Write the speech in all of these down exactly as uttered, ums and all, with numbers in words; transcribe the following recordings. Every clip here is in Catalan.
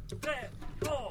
tres, dos...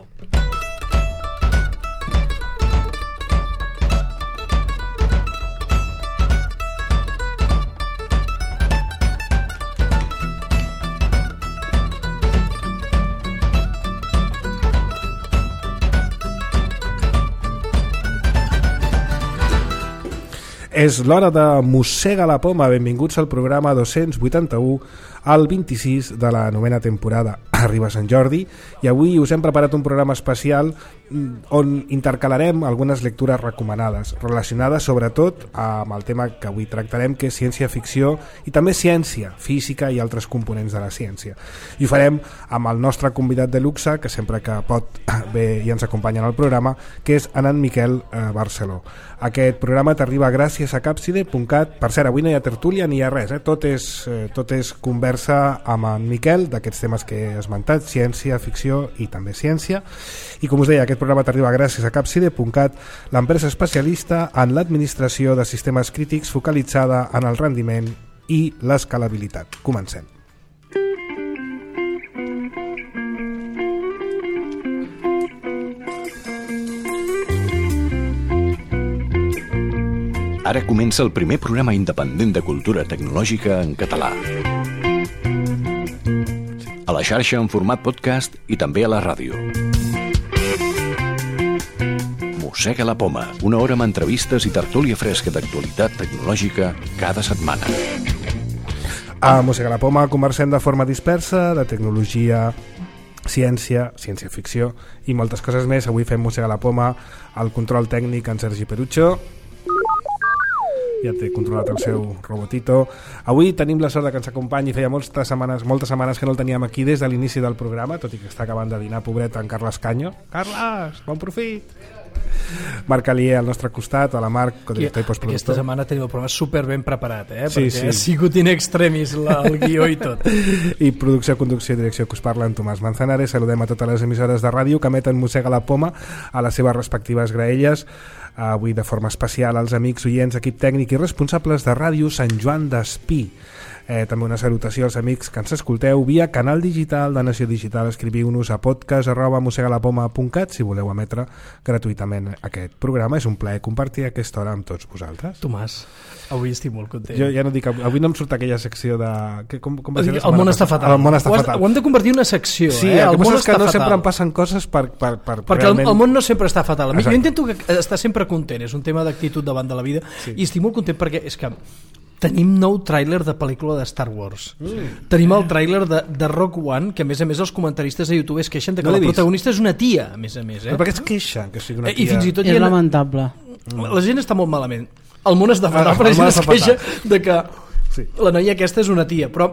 És l'hora de Mossega la Poma. Benvinguts al programa dos-cents vuitanta-u, al vint-i-sis de la novena temporada. Arriba Sant Jordi i avui us hem preparat un programa especial on intercalarem algunes lectures recomanades relacionades sobretot amb el tema que avui tractarem, que és ciència-ficció i també ciència, física i altres components de la ciència. I ho farem amb el nostre convidat de luxe, que sempre que pot ve i ens acompanya en el programa, que és en Miquel eh, Barceló. Aquest programa t'arriba gràcies a capside punt cat. Per cert, avui no hi ha tertúlia ni hi ha res, eh? tot, és, eh, tot és conversa amb en Miquel d'aquests temes que he esmentat, ciència, ficció i també ciència. I com us deia, aquest programa t'arriba gràcies a capside punt cat, l'empresa especialista en l'administració de sistemes crítics focalitzada en el rendiment i l'escalabilitat. Comencem. Ara comença el primer programa independent de cultura tecnològica en català. A la xarxa en format podcast i també a la ràdio. Mossega la Poma, una hora amb entrevistes i tertúlia fresca d'actualitat tecnològica cada setmana. A Mossega la Poma conversem de forma dispersa de tecnologia, ciència, ciència-ficció i moltes coses més. Avui fem Mossega la Poma al control tècnic en Sergi Perucho. Ja té controlat el seu robotito. Avui tenim la sort que ens acompanyi. Feia moltes setmanes, moltes setmanes que no el teníem aquí des de l'inici del programa, tot i que està acabant de dinar, pobret, en Carles Canyo. Carles, bon profit! Marc Alier al nostre costat, a la Marc, codirector i postproductor. Aquesta setmana tenim el programa super ben preparat, eh? Sí, perquè sí. ha sigut in extremis la, el guió i tot. I producció, conducció i direcció que us parla en Tomàs Manzanares. Saludem a totes les emissores de ràdio que emeten Mossega la Poma a les seves respectives graelles. Avui de forma especial als amics oients, equip tècnic i responsables de Ràdio Sant Joan d'Espí. Eh, també una salutació als amics que ens escolteu via canal digital de Nació Digital. Escriviu-nos a podcast arroba mossegalapoma punt cat si voleu emetre gratuïtament aquest programa. És un plaer compartir aquesta hora amb tots vosaltres. Tomàs, avui estic molt content. Jo ja no dic, avui no em surt aquella secció de... Que, com, com va ser el món està fatal. El món està ho, has, fatal. Ho hem de convertir en una secció. Sí, eh? el, el món que passa és que no fatal. sempre em passen coses per, per, per perquè realment... el, el món no sempre està fatal. Exacte. Jo intento que estar sempre content, és un tema d'actitud davant de la vida, sí. I estic molt content perquè és que tenim nou tràiler de pel·lícula de Star Wars. Mm. Tenim el tràiler de, de Rogue One, que a més a més els comentaristes de YouTube es queixen de que no la protagonista és una tia, a més a més. Eh? Però per què es queixen que sigui una tia? I fins i tot és ha... lamentable. La gent està molt malament. El món està fatal, ah, però la gent es queixa fatal. de que sí. La noia aquesta és una tia, però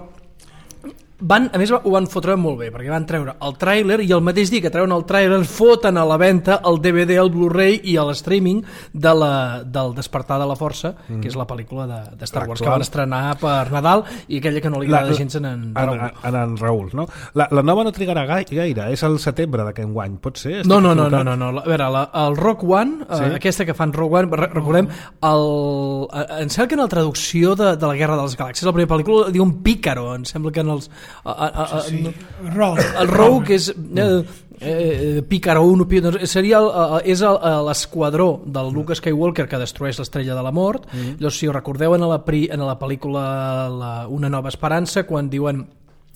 van, a més ho van fotre molt bé perquè van treure el tràiler i el mateix dia que treuen el tràiler foten a la venda el D V D, el Blu-ray i el streaming de la, del Despertar de la Força, mm. que és la pel·lícula de, de Star Wars que van estrenar per Nadal i aquella que no li agrada gens en en Raül. En, en, en Raül, no? La, la nova no trigarà gaire, és el setembre d'aquest guany, pot ser? No, no, no, no, no, no. A veure, la, el Rogue One, sí? eh, aquesta que fan Rogue One, recordem, el, em sembla que en la traducció de, de la Guerra de les Galàxies, la primera pel·lícula diuen Pícaro, em sembla que en els A, a, a, sí, sí. No, el Rogue és eh, eh, Pícaro uno, seria el, és l'esquadró del Luke Skywalker que destrueix l'estrella de la mort. Mm. Llavors, si ho recordeu en la, en la pel·lícula la, Una nova esperança, quan diuen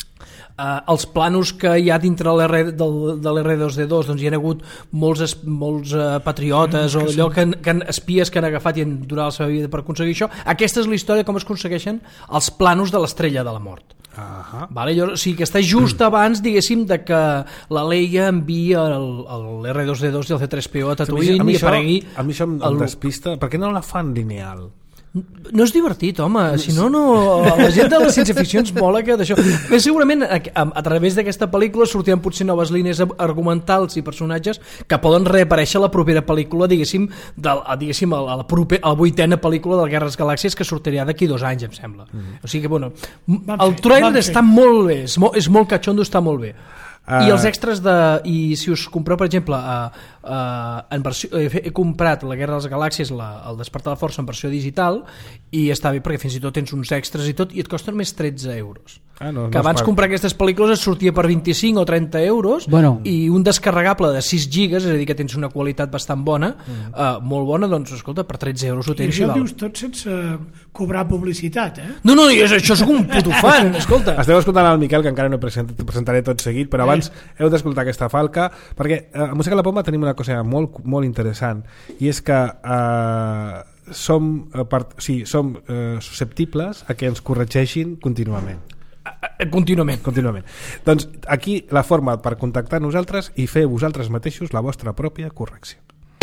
Uh, els planos que hi ha dintre l'R, del, de l'R dos D dos, doncs hi ha hagut molts, es, molts uh, patriotes o allò que, que han, espies que han agafat i han durat la seva vida per aconseguir això. Aquesta és la història com es aconsegueixen els planos de l'estrella de la mort. Uh-huh. Vale? Llavors, o sigui, que està just abans, diguéssim, de que la Leia envia l'R dos D dos i el C tres P O a Tatooine i aparegui... A mi això em el... despista. Per què no la fan lineal? No és divertit, home, si no, no la gent de la ciència-ficció ens mola que d'això. Bé, segurament a, a, a través d'aquesta pel·lícula sortiran potser noves línies argumentals i personatges que poden reaparèixer a la propera pel·lícula, diguéssim, de, a, diguéssim a, la proper, a la vuitena pel·lícula de Guerres Galàxies que sortirà d'aquí dos anys, em sembla. Mm. O sigui que, bueno, el trailer està molt bé, és molt, és molt catxondo, està molt bé. Uh... I els extras de... I si us compreu, per exemple, uh, uh, en versió, he, he comprat La Guerra de les Galàxies, la, el Despertar de la Força en versió digital, i està bé perquè fins i tot tens uns extras i tot, i et costa només tretze euros. Ah, no, que no abans part... comprar aquestes pel·lícules es sortia per vint-i-cinc o trenta euros, bueno. i un descarregable de sis gigas, és a dir que tens una qualitat bastant bona, mm. uh, molt bona, doncs escolta, per tretze euros ho tens. I això ho dius tot sense cobrar publicitat, eh? No, no, és, això soc un puto fan, escolta. Esteu escoltant el Miquel, que encara no present, presentaré tot seguit, però abans eh. heu d'escoltar aquesta falca, perquè eh, a Música a la Poma tenim una cosa molt, molt interessant, i és que eh, som, eh, part, sí, som eh, susceptibles a que ens corregeixin contínuament. Contínuament. Contínuament. Doncs aquí la forma per contactar nosaltres i fer vosaltres mateixos la vostra pròpia correcció.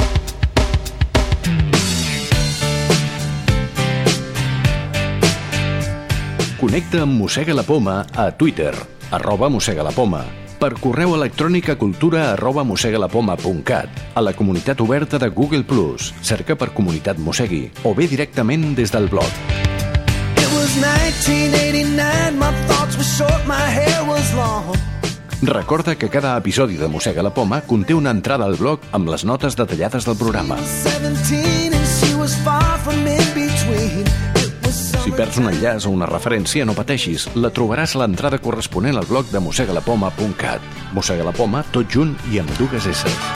Connecta amb Mossega la Poma a Twitter, arroba Mossega la Poma, per correu electrònic a cultura arroba mossegalapoma punt cat, a la comunitat oberta de Google plus, cerca per Comunitat Mossegui, o bé directament des del blog. Recorda que cada episodi de Mossega la Poma conté una entrada al blog amb les notes detallades del programa. Si perds un enllaç o una referència, no pateixis, la trobaràs a l'entrada corresponent al blog de mossegalapoma punt cat. Mossega la Poma, tot junt i amb dues esses.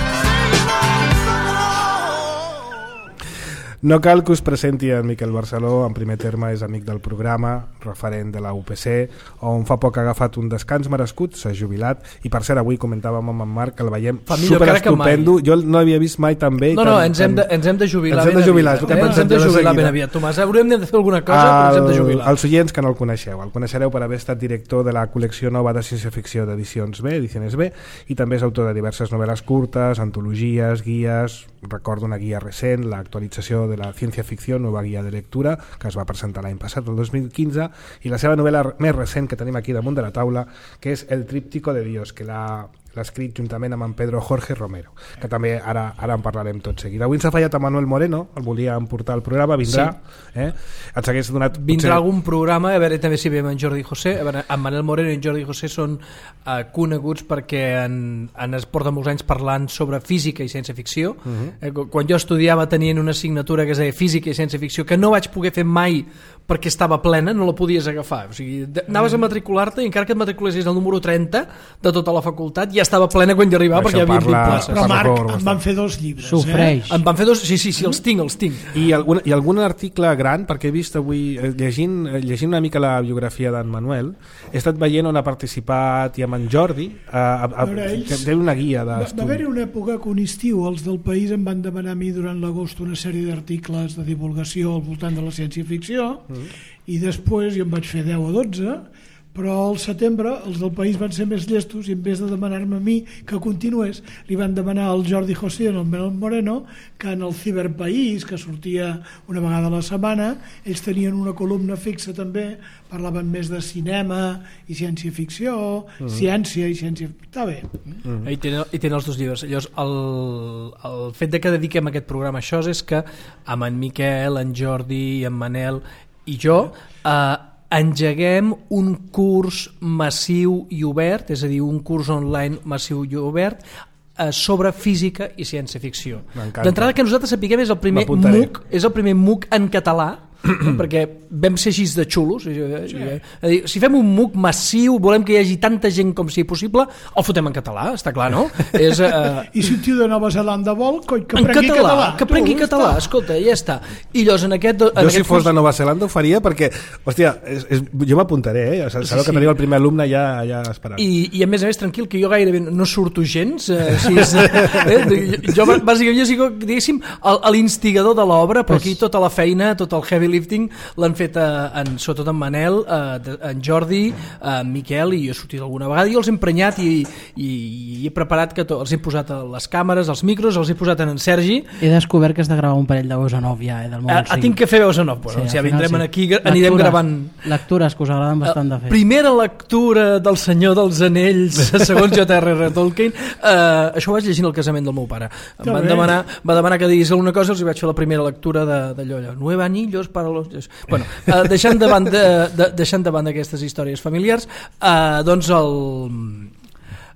No cal que us presenti en Miquel Barceló, en primer terme és amic del programa, referent de la U P C, on fa poc ha agafat un descans merescut, s'ha jubilat, i per cert avui comentàvem amb en Marc que el veiem superestupendo, jo no l'havia vist mai tan bé. No, tan, no, ens hem de, ens hem de jubilar, ens hem de jubilar, ben aviat. Eh? Ens hem de jubilar ben aviat, Tomàs. Haurem de fer alguna cosa, el, però ens hem de jubilar. Els oients que no el coneixeu, el coneixereu per haver estat director de la col·lecció nova de ciència-ficció d'Edicions B, Ediciones B, i també és autor de diverses novel·les curtes, antologies, guies, recordo una guia recent, l'actualització de la ciència-ficció, nova guia de lectura, que es va presentar l'any passat, el dos mil quinze, i la seva novel·la més recent que tenim aquí damunt de la taula, que és El tríptico de Dios, que l'ha l'ha escrit juntament amb en Pedro Jorge Romero, que també ara, ara en parlarem tot seguit. Avui ens ha fallat a Manuel Moreno, el volia emportar al programa, vindrà, sí. eh? Ens hagués donat... Vindrà potser... algun programa, a veure també si veiem en Jordi José. A veure, en Manuel Moreno i en Jordi José són uh, coneguts perquè en, en es porta molts anys parlant sobre física i ciència-ficció. Uh -huh. eh, quan jo estudiava tenien una assignatura que es deia física i ciència-ficció que no vaig poder fer mai perquè estava plena, no la podies agafar. O sigui, anaves a matricular-te i encara que et matriculessis al número trenta de tota la facultat ja estava plena quan hi arribava perquè hi havia vint places. Però Marc, em van fer dos llibres. Sofreix. Eh? Em van fer dos, sí, sí, sí, els tinc, els tinc. I algun, i algun article gran, perquè he vist avui, llegint, llegint una mica la biografia d'en Manuel, he estat veient on ha participat i amb en Jordi, a, a, a, ells, té una guia d'estudi. Va, va haver una època que un estiu els del País em van demanar a mi durant l'agost una sèrie d'articles de divulgació al voltant de la ciència-ficció, mm. i després jo en vaig fer deu o dotze, però al setembre els del País van ser més llestos i en vez de demanar-me a mi que continués, li van demanar al Jordi José i al Manuel Moreno que en el Ciberpaís, que sortia una vegada a la setmana, ells tenien una columna fixa també, parlaven més de cinema i ciència-ficció, mm. ciència i ciència... Està bé. Mm. I, tenen, I tenen els dos llibres. Llavors, el, el fet de que dediquem aquest programa a això és que amb en Miquel, en Jordi, en Manel i jo... Eh, engeguem un curs massiu i obert, és a dir, un curs online massiu i obert eh, sobre física i ciència-ficció. D'entrada que nosaltres sapiguem és el primer MOOC, és el primer MOOC en català, perquè vam ser així de xulos, sí. dir, si fem un MOOC massiu, volem que hi hagi tanta gent com sigui possible, el fotem en català, està clar, no? És, uh... I si un tio de Nova Zelanda vol, que prengui català, català. Que prengui tu, català, està. Escolta, ja està. I llavors en aquest... En jo aquest si fos curs... de Nova Zelanda ho faria perquè, hòstia, és, és, jo m'apuntaré, eh? Sabeu sí, sí. que teniu el primer alumne ja, ja esperant. I, I a més a més, tranquil, que jo gairebé no surto gens, eh, si és, eh? jo bàsicament jo sigo, diguéssim, l'instigador de l'obra, però aquí tota la feina, tot el heavy lifting l'han fet eh, en, sobretot en Manel, eh, en Jordi, en Miquel, i jo he sortit alguna vegada i els he emprenyat i, i, i he preparat que to, els he posat les càmeres, els micros, els he posat en en Sergi. He descobert que has de gravar un parell de veus en off ja, eh, del moment. Ah, tinc que fer veus en off, bueno, sí, ja vindrem sí. aquí, lectures, anirem gravant... Lectures que us agraden bastant de fer. Primera lectura del Senyor dels Anells, segons J R R Tolkien, eh, això ho vaig llegint al casament del meu pare. Em van demanar, va demanar que diguis alguna cosa, els hi vaig fer la primera lectura d'allò, allò, nueve anillos para los... Bueno, eh, deixant davant de, de, deixant davant d'aquestes històries familiars, eh, doncs el...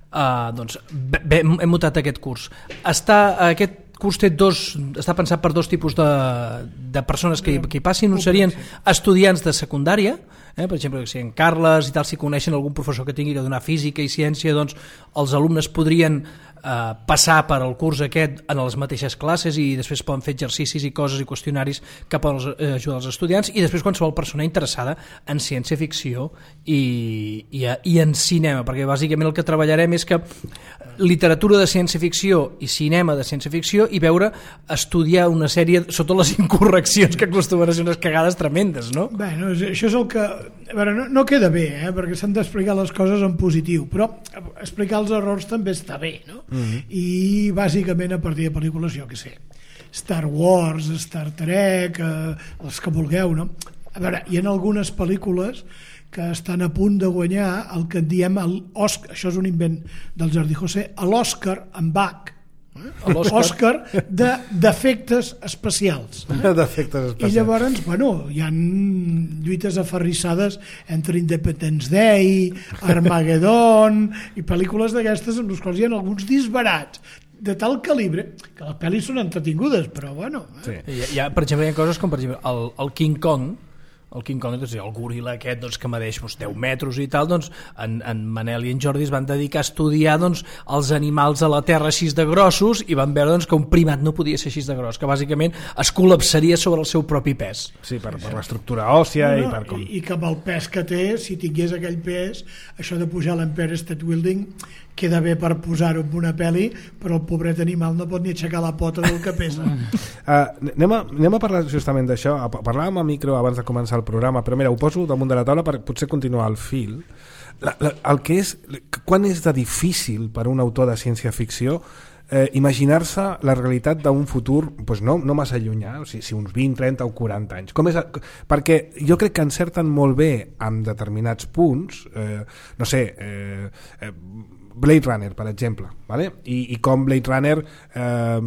uh, doncs, bé, hem mutat aquest curs. Està, aquest curs té dos, està pensat per dos tipus de, de persones que, que hi passin. Un serien estudiants de secundària, eh? Per exemple, si en Carles i tal, si coneixen algun professor que tingui que donar física i ciència, doncs els alumnes podrien eh, passar per al curs aquest en les mateixes classes i després poden fer exercicis i coses i qüestionaris que poden eh, ajudar els estudiants, i després qualsevol persona interessada en ciència-ficció i, i, i en cinema, perquè bàsicament el que treballarem és que literatura de ciència-ficció i cinema de ciència-ficció i veure, estudiar una sèrie sota les incorreccions que acostumen a ser unes cagades tremendes, no? Bé, no, això és el que... A veure, no, no queda bé, eh? Perquè s'han d'explicar les coses en positiu, però explicar els errors també està bé, no? Mm-hmm. I bàsicament a partir de pel·lícules, jo què sé, Star Wars, Star Trek, eh, els que vulgueu, no? A veure, hi ha algunes pel·lícules que estan a punt de guanyar el que en diem l'Oscar, això és un invent del Jordi José, l'Oscar en Bach, eh? l'Oscar de, d'efectes especials. Eh? D'efectes especials. I llavors, bueno, hi ha lluites aferrissades entre Independence Day, Armageddon, i pel·lícules d'aquestes en les quals hi ha alguns disbarats de tal calibre que les pel·lis són entretingudes, però bueno... Eh? Sí. Hi ha, hi ha, per exemple, hi ha coses com per exemple, el, el King Kong, el King Kong, doncs, el goril·la aquest doncs, que medeix doncs, deu metres i tal, doncs, en, en Manel i en Jordi es van dedicar a estudiar doncs, els animals a la Terra així de grossos i van veure doncs, que un primat no podia ser així de gros, que bàsicament es col·lapsaria sobre el seu propi pes. Sí, per, per l'estructura òssia no, no, i per com... I, i que amb el pes que té, si tingués aquell pes, això de pujar l'Empire State Building queda bé per posar-ho en una pel·li, però el pobret animal no pot ni aixecar la pota del que pesa. uh, anem, a, anem a parlar justament d'això. Parlàvem a micro abans de començar el programa, però mira, ho poso damunt de la taula per potser continuar el fil. La, la, el que és, quan és de difícil per un autor de ciència-ficció eh, imaginar-se la realitat d'un futur pues no, no massa llunyà, o sigui, si uns vint, trenta o quaranta anys. Com és, perquè jo crec que encerten molt bé amb determinats punts, eh, no sé, eh, eh, Blade Runner, per exemple, vale? I, i com Blade Runner eh,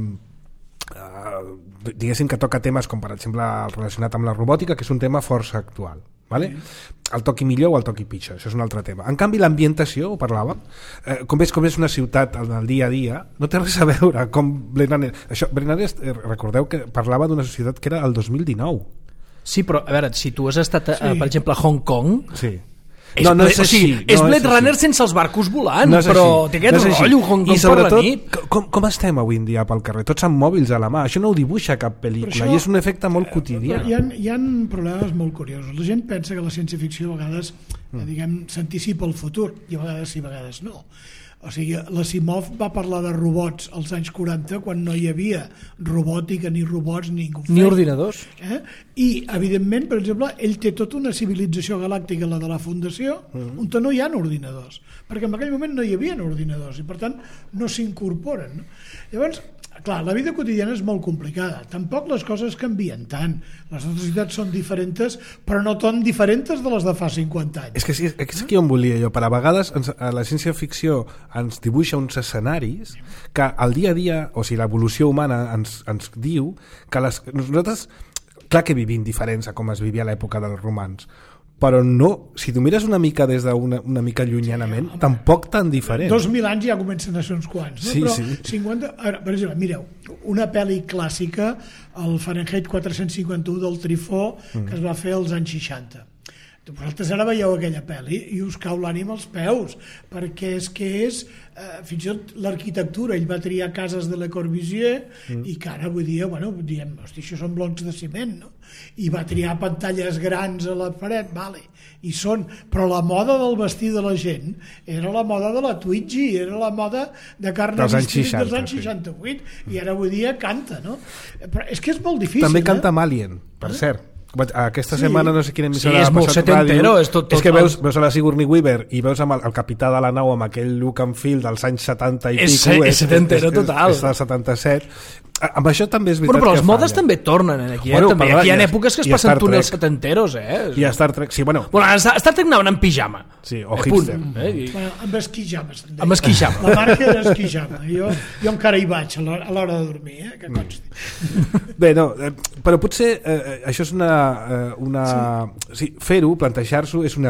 eh, diguéssim que toca temes com per exemple el relacionat amb la robòtica, que és un tema força actual, vale? Mm. El toqui millor o el toqui pitjor, això és un altre tema. En canvi l'ambientació, ho parlàvem, eh, com, és, com és una ciutat en el dia a dia, no té res a veure com Blade Runner. Això, Blade Runner, eh, recordeu que parlava d'una societat que era el dos mil dinou. Sí, però a veure, si tu has estat, sí. eh, per exemple, a Hong Kong... Sí. És, no, no és, així, o sigui, és no Blade és Runner sense els barcos volant, no però té aquest no rotllo Hong Kong per la nit. Com, com estem avui en dia pel carrer? Tots amb mòbils a la mà, això no ho dibuixa cap pel·lícula això, i és un efecte molt quotidià. Hi ha, hi ha problemes molt curiosos. La gent pensa que la ciència-ficció a vegades mm. diguem, s'anticipa el futur, i a vegades sí, a vegades no. O sigui, l'Asimov va parlar de robots als anys quaranta quan no hi havia robòtica, ni robots, ni ningú. Ni ordinadors. Eh? I, evidentment, per exemple, ell té tota una civilització galàctica, la de la Fundació, mm. on no hi ha ordinadors. Perquè en aquell moment no hi havia ordinadors i, per tant, no s'incorporen. No? Llavors, clar, la vida quotidiana és molt complicada. Tampoc les coses canvien tant. Les necessitats són diferents, però no tan diferents de les de fa cinquanta anys. És que és, és aquí on volia jo, per a vegades ens, a la ciència-ficció ens dibuixa uns escenaris que al dia a dia, o sigui, l'evolució humana ens, ens diu que les, nosaltres, clar que vivim diferents a com es vivia a l'època dels romans, però no, si tu mires una mica des d'una una mica llunyanament, sí, tampoc tan diferent. Dos mil anys ja comencen a ser uns quants, no? Sí, però sí. cinquanta... Ara, per exemple, mireu, una pel·li clàssica, el Fahrenheit quatre cents cinquanta-u del Truffaut, mm. que es va fer als anys seixanta. Vosaltres ara veieu aquella pel·li i us cau l'ànima als peus, perquè és que és, eh, fins i tot l'arquitectura, ell va triar cases de Le Corbusier mm. i que ara avui dia, bueno, diem, hosti, això són blocs de ciment, no? I va triar pantalles grans a la paret, vale, i són, però la moda del vestir de la gent era la moda de la Twiggy, era la moda de Carnes dels anys seixanta, dels anys seixanta-vuit, sí. I ara avui dia canta, no? Però és que és molt difícil. També canta eh? Malien, per eh? cert. Aquesta sí. setmana no sé quina emissora sí, és molt setentero, és tot, tot és que veus, veus a la Sigourney Weaver i veus amb el, el capità de la nau amb aquell look and feel dels anys setanta i és, pico, és, és setentero total, és, és del setanta-set. Amb això també és veritat, però, però les que modes falla. també tornen aquí, eh? Bueno, també. però, Aquí hi ha i, èpoques que es passen túnels setenteros, eh? I a Star Trek, sí, bueno, bueno Star Trek anaven en pijama, sí, o eh, hipster, eh? I... bueno, amb esquijames, amb esquijama, la marca era esquijama, jo, jo encara hi vaig a l'hora de dormir, eh? Que consti. Bé, no, eh, però potser eh, això és una, eh, una... Sí. Sí, fer-ho, plantejar-s'ho és un error,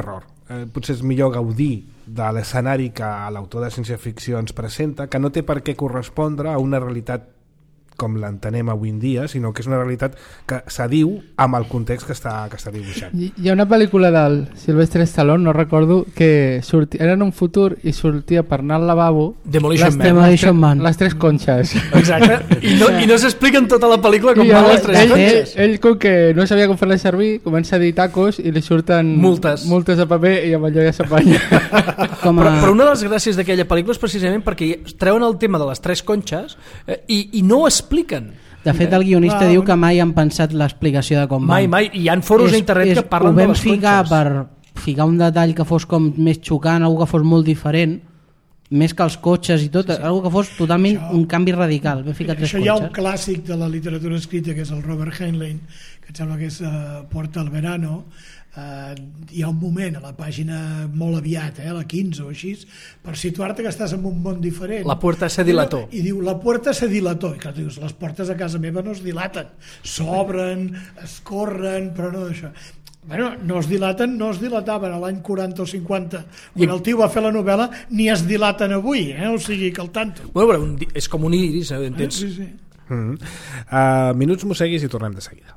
eh, potser és millor gaudir de l'escenari que l'autor de ciència-ficció ens presenta, que no té per què correspondre a una realitat com l'entenem avui en dia, sinó que és una realitat que s'adiu amb el context que està, que està dibuixant. Hi ha una pel·lícula del Sylvester Stallone, no recordo, que sortia, era en un futur i sortia per anar al lavabo Demolition les, Man. Demolition Man. les tres conxes. Exacte, i no, i no s'expliquen tota la pel·lícula com I van ell, les tres ell, ell, conxes. ell, com que no sabia com fer-les servir, comença a dir tacos i li surten Multes. multes de paper i amb allò ja s'apanya. Com Però, a... però una de les gràcies d'aquella pel·lícula és precisament perquè treuen el tema de les tres conxes eh, i, i no ho expliquen. De fet, el guionista Clar, diu un- que mai han pensat l'explicació de com Mai, van. mai. Hi ha foros a internet que parlen ho de vam les ficar conxes. per ficar un detall que fos com més xocant, algo que fos molt diferent, més que els cotxes i tot, sí, sí. algo que fos totalment Això- un canvi radical. Vam ficar tres Això hi ha un cotxes. clàssic de la literatura escrita, que és el Robert Heinlein, que em sembla que és uh, Puerta al Verano. Uh, hi ha un moment a la pàgina molt aviat, eh, la quinze o així, per situar-te que estàs en un món diferent. La puerta se dilató. I diu, la puerta se dilató. I clar, dius, les portes a casa meva no es dilaten, s'obren, es corren, però no això. Bueno, no es dilaten, no es dilataven a l'any quaranta o cinquanta, quan el tio va fer la novel·la, ni es dilaten avui, eh? O sigui, que el tanto. Bueno, però un, di- és com un iris, eh, entens? Sí, sí. Mm -hmm. uh, minuts mosseguis i tornem de seguida.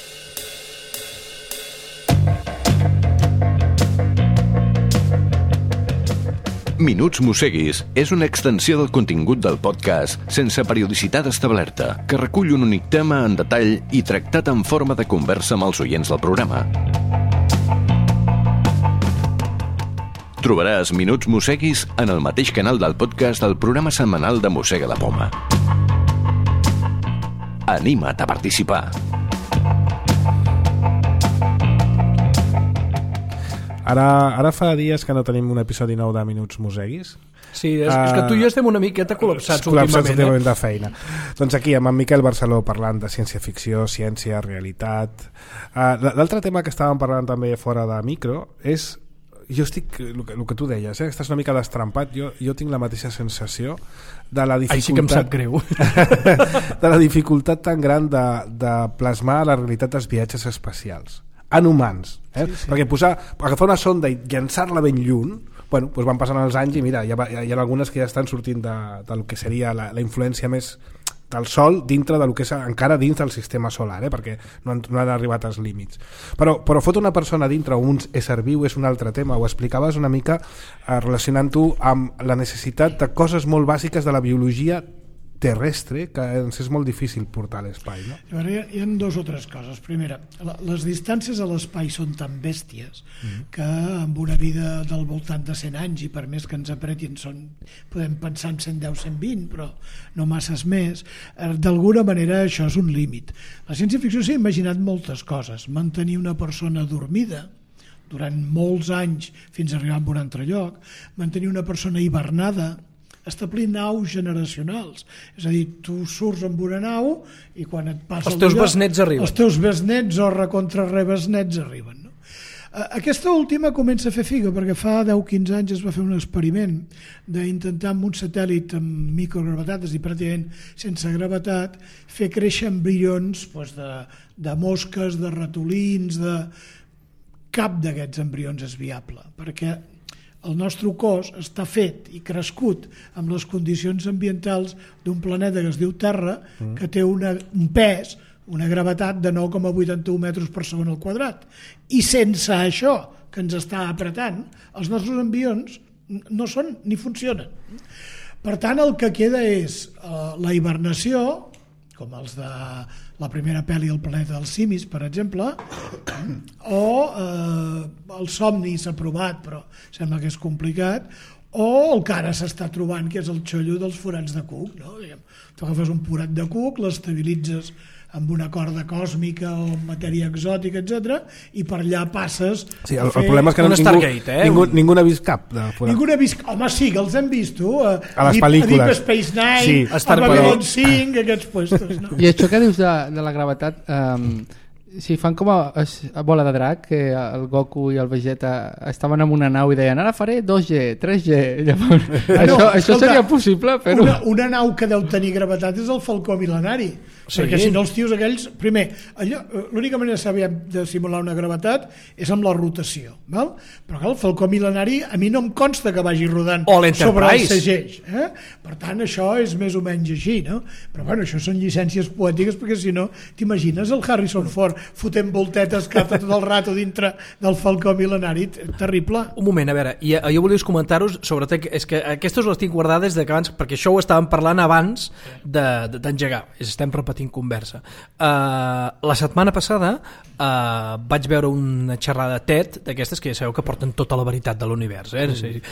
Minuts Mosseguis és una extensió del contingut del podcast sense periodicitat establerta, que recull un únic tema en detall i tractat en forma de conversa amb els oients del programa. Trobaràs Minuts Mosseguis en el mateix canal del podcast del programa setmanal de Mossega la Poma. Anima't a participar. Ara, ara fa dies que no tenim un episodi nou de Minuts Mosseguis. Sí, és, és que tu i jo estem una miqueta col·lapsats col·lapsats últimament. últimament de feina. Doncs aquí, amb en Miquel Barceló, parlant de ciència-ficció, ciència, realitat. Uh, L'altre tema que estàvem parlant també fora de micro és, jo estic, el que, el que tu deies, eh? Estàs una mica destrampat, jo, jo tinc la mateixa sensació de la dificultat... Ai, sí que em sap greu. de la dificultat tan gran de, de plasmar la realitat dels viatges espacials en humans, eh? Sí, sí. Perquè posar, agafar una sonda i llançar-la ben lluny, bueno, doncs van passant els anys i mira, hi ha, hi ha algunes que ja estan sortint de, del que seria la, la influència més del Sol dintre del que és encara dins del sistema solar, eh? Perquè no han, no han arribat als límits. Però, però fot una persona dintre o un ésser viu és un altre tema. Ho explicaves una mica eh, relacionant-ho amb la necessitat de coses molt bàsiques de la biologia terrestre que ens és molt difícil portar a l'espai, no? A veure, hi ha dos o tres coses. Primera, la- les distàncies a l'espai són tan bèsties mm. que amb una vida del voltant de cent anys, i per més que ens apretin són, podem pensar en cent deu, cent vint, però no masses més, eh, d'alguna manera això és un límit. La ciència-ficció s'ha imaginat moltes coses. Mantenir una persona dormida durant molts anys fins a arribar a un altre lloc, mantenir una persona hibernada, establir naus generacionals, és a dir, tu surts amb una nau i quan et passa Els teus allò, besnets arriben. els teus besnets o recontra rebesnets arriben, no? Aquesta última comença a fer figa perquè fa deu o quinze anys es va fer un experiment d'intentar amb un satèl·lit amb microgravetats i pràcticament sense gravetat fer créixer embrions doncs, de, de mosques, de ratolins, de... cap d'aquests embrions és viable perquè el nostre cos està fet i crescut amb les condicions ambientals d'un planeta que es diu Terra, mm. que té una, un pes, una gravetat de nou coma vuitanta-u metres per segon al quadrat. I sense això que ens està apretant, els nostres embrions no són ni funcionen. Per tant, el que queda és uh, la hibernació, com els de la primera pel·li El planeta dels simis, per exemple, o eh, el somni s'ha provat, però sembla que és complicat, o el que ara s'està trobant, que és el xollo dels forats de cuc. No? Tu agafes un forat de cuc, l'estabilitzes amb una corda còsmica o matèria exòtica, etcètera, i per allà passes... Sí, el, el problema és que no, un ningú, Stargate, eh? ningú, ningú n'ha vist cap. De forat. Ningú n'ha vist... Home, sí, que els hem vist, tu. A, A les Deep, pel·lícules. A Deep Space Nine, Sí. a Star Babylon Wars. cinc, aquests puestos. No? I això que dius de, de la gravetat, um, si fan com a, a Bola de Drac, que el Goku i el Vegeta estaven en una nau i deien ara faré dos G, tres G, llavors, No, això, això escolta, seria possible, però... Una, una nau que deu tenir gravetat és el Falcó Mil·lenari, Sí. Perquè si no els tios aquells... Primer, allò, l'única manera de saber de simular una gravetat és amb la rotació, val? Però clar, el Falcó Mil·lenari a mi no em consta que vagi rodant sobre el segell. Eh? Per tant, això és més o menys així, no? Però bueno, això són llicències poètiques, perquè si no, t'imagines el Harrison Ford fotent voltetes cap tot el rato dintre del Falcó Mil·lenari? Terrible. Un moment, a veure, jo volia comentar-vos sobre... És que aquestes les tinc guardades des abans, perquè això ho estàvem parlant abans d'engegar. Estem repetint conversa. Uh, la setmana passada uh, vaig veure una xerrada TED d'aquestes que ja sabeu que porten tota la veritat de l'univers. Eh? Mm.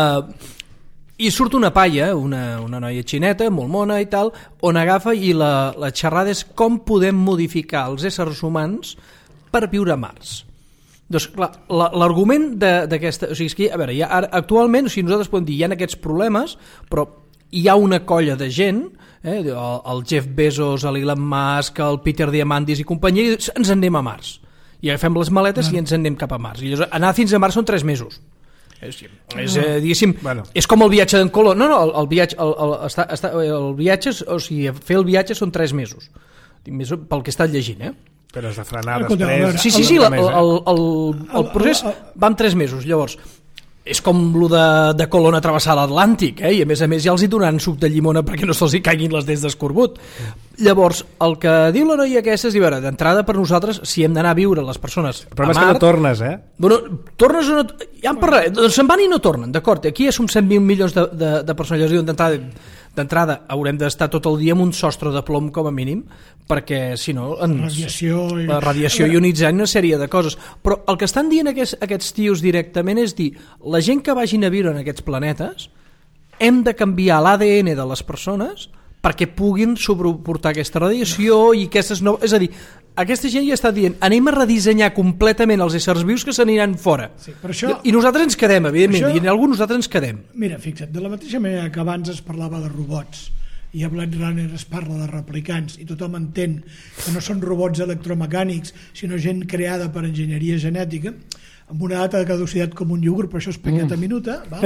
Uh, I surt una paia, una, una noia xineta, molt mona i tal, on agafa i la, la xerrada és com podem modificar els éssers humans per viure a Mars. Doncs, clar, l'argument d'aquesta... O sigui, és que, a veure, ja, ara, actualment, o sigui, nosaltres podem dir, hi ha aquests problemes, però hi ha una colla de gent, eh, el, el Jeff Bezos, l'Elon Musk, el Peter Diamandis i companyia, i ens en anem a Mars. I agafem les maletes i ens en anem cap a Mars. I llavors, anar fins a Mars són tres mesos. És, és, eh, diguéssim, bueno. És com el viatge d'en Colón. No, no, el, el viatge, el, el, està, està, el viatge, o sigui, fer el viatge són tres mesos. Més pel que he estat llegint, eh? Però has de frenar després... Sí, sí, sí, el, el, el, el procés va en tres mesos. Llavors, és com el de, de Colón a travessar l'Atlàntic, eh? I a més a més ja els hi donaran suc de llimona perquè no se'ls hi caiguin les dents d'escorbut. Llavors, el que diu la noia aquesta és dir, veure, d'entrada per nosaltres, si hem d'anar a viure les persones però a Mart... Però és que no tornes, eh? Bueno, tornes o no... Ja en parlaré, doncs se'n van i no tornen, d'acord? Aquí ja som cent mil milions de, de, de persones, diuen d'entrada... D'entrada haurem d'estar tot el dia amb un sostre de plom com a mínim, perquè si no ens... radiació, i... la radiació ionitzant, una sèrie de coses. Però el que estan dient aquests, aquests tios directament és dir, la gent que vagin a viure en aquests planetes hem de canviar l'A D N de les persones perquè puguin suportar aquesta radiació i aquestes no... És a dir, aquesta gent ja està dient anem a redissenyar completament els éssers vius que s'aniran fora. Sí, per això, I nosaltres ens quedem, evidentment, això, i en alguns nosaltres ens quedem. Mira, fixa't, de la mateixa manera que abans es parlava de robots i a Blade Runner es parla de replicants i tothom entén que no són robots electromecànics sinó gent creada per enginyeria genètica amb una data de caducitat com un iogurt, però això és pequeta mm. minuta. Val?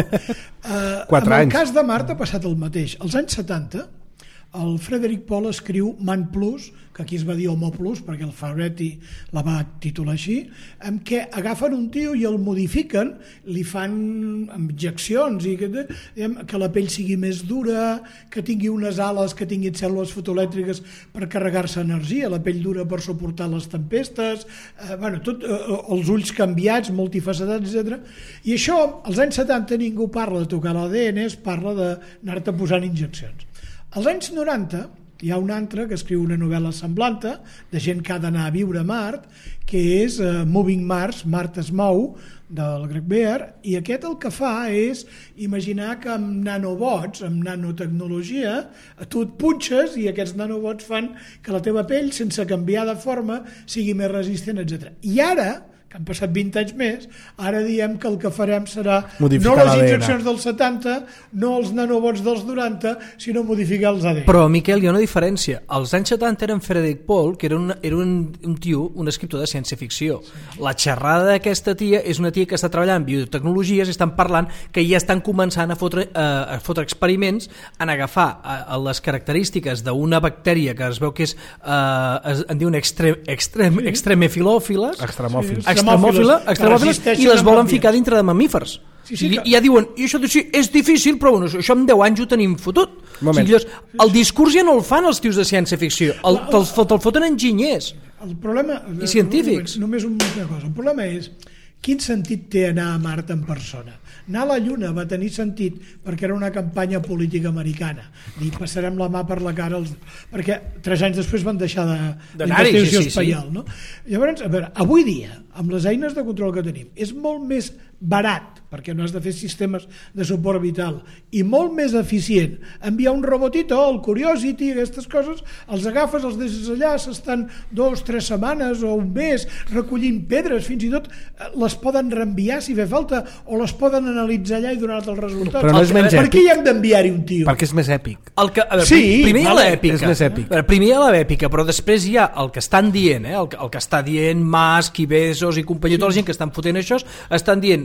Uh, Quatre amb anys. el cas de Mart ha passat el mateix. Als anys setanta el Frederick Paul escriu Man Plus, que aquí es va dir Homo Plus perquè el Fabretti la va titular així, en què agafen un tio i el modifiquen, li fan injeccions i que, que la pell sigui més dura, que tingui unes ales, que tingui cèl·lules fotoelèctriques per carregar-se energia, la pell dura per suportar les tempestes, eh, bueno, tot, eh, els ulls canviats, multifacetats, etcètera. I això, als anys setanta ningú parla de tocar l'A D N, es parla d'anar-te posant injeccions. Als anys noranta hi ha un altre que escriu una novel·la semblanta de gent que ha d'anar a viure a Mart, que és uh, Moving Mars, Mart es mou, del Greg Bear, i aquest el que fa és imaginar que amb nanobots, amb nanotecnologia, tu et punxes i aquests nanobots fan que la teva pell, sense canviar de forma, sigui més resistent, etcètera. I ara, que han passat vint anys més, ara diem que el que farem serà modificar no les injeccions dels setanta, no els nanobots dels noranta, sinó modificar els A D N. Però, Miquel, hi ha una diferència. Als anys setanta era en Frederick Paul, que era un, era un, un tio, un escriptor de ciència-ficció. La xerrada d'aquesta tia és una tia que està treballant en biotecnologies i estan parlant que ja estan començant a fotre, a, a fotre experiments en agafar a, a les característiques d'una bactèria que es veu que és, a, es, en diuen extrem, extrem, sí. extremefilòfiles, extremòfils. Sí, extremòfila, extremòfiles i les volen ficar dintre de mamífers. Sí, sí, que... I ja diuen, i això sí, és difícil, però bueno, això en deu anys ho tenim fotut. O sigui, llavors, el discurs ja no el fan els tios de ciència-ficció, el, te'l, te'l foten enginyers el problema, i científics. Només una cosa, el problema és quin sentit té anar a Mart en persona? Anar a la Lluna va tenir sentit perquè era una campanya política americana. Dir, passarem la mà per la cara als... perquè tres anys després van deixar de, de investigació sí, sí, espaial. Sí. No? Llavors, a veure, avui dia, amb les eines de control que tenim, és molt més barat, perquè no has de fer sistemes de suport vital, i molt més eficient enviar un robotito, el Curiosity, aquestes coses, els agafes, els deixes allà, s'estan dos, tres setmanes o un mes recollint pedres, fins i tot les poden reenviar si fa falta, o les poden analitzar allà i donar-te els resultats. Però no és menys per èpic. què hi hem d'enviar-hi un tio? Perquè és més èpic. El que, a veure, sí, primer hi ha vale, l'èpica. És més èpic. Primer hi ha l'èpica, però després hi ha el que estan dient, eh? el, el que està dient Musk i Bezos i companyia, sí. Tota la gent que estan fotent això, estan dient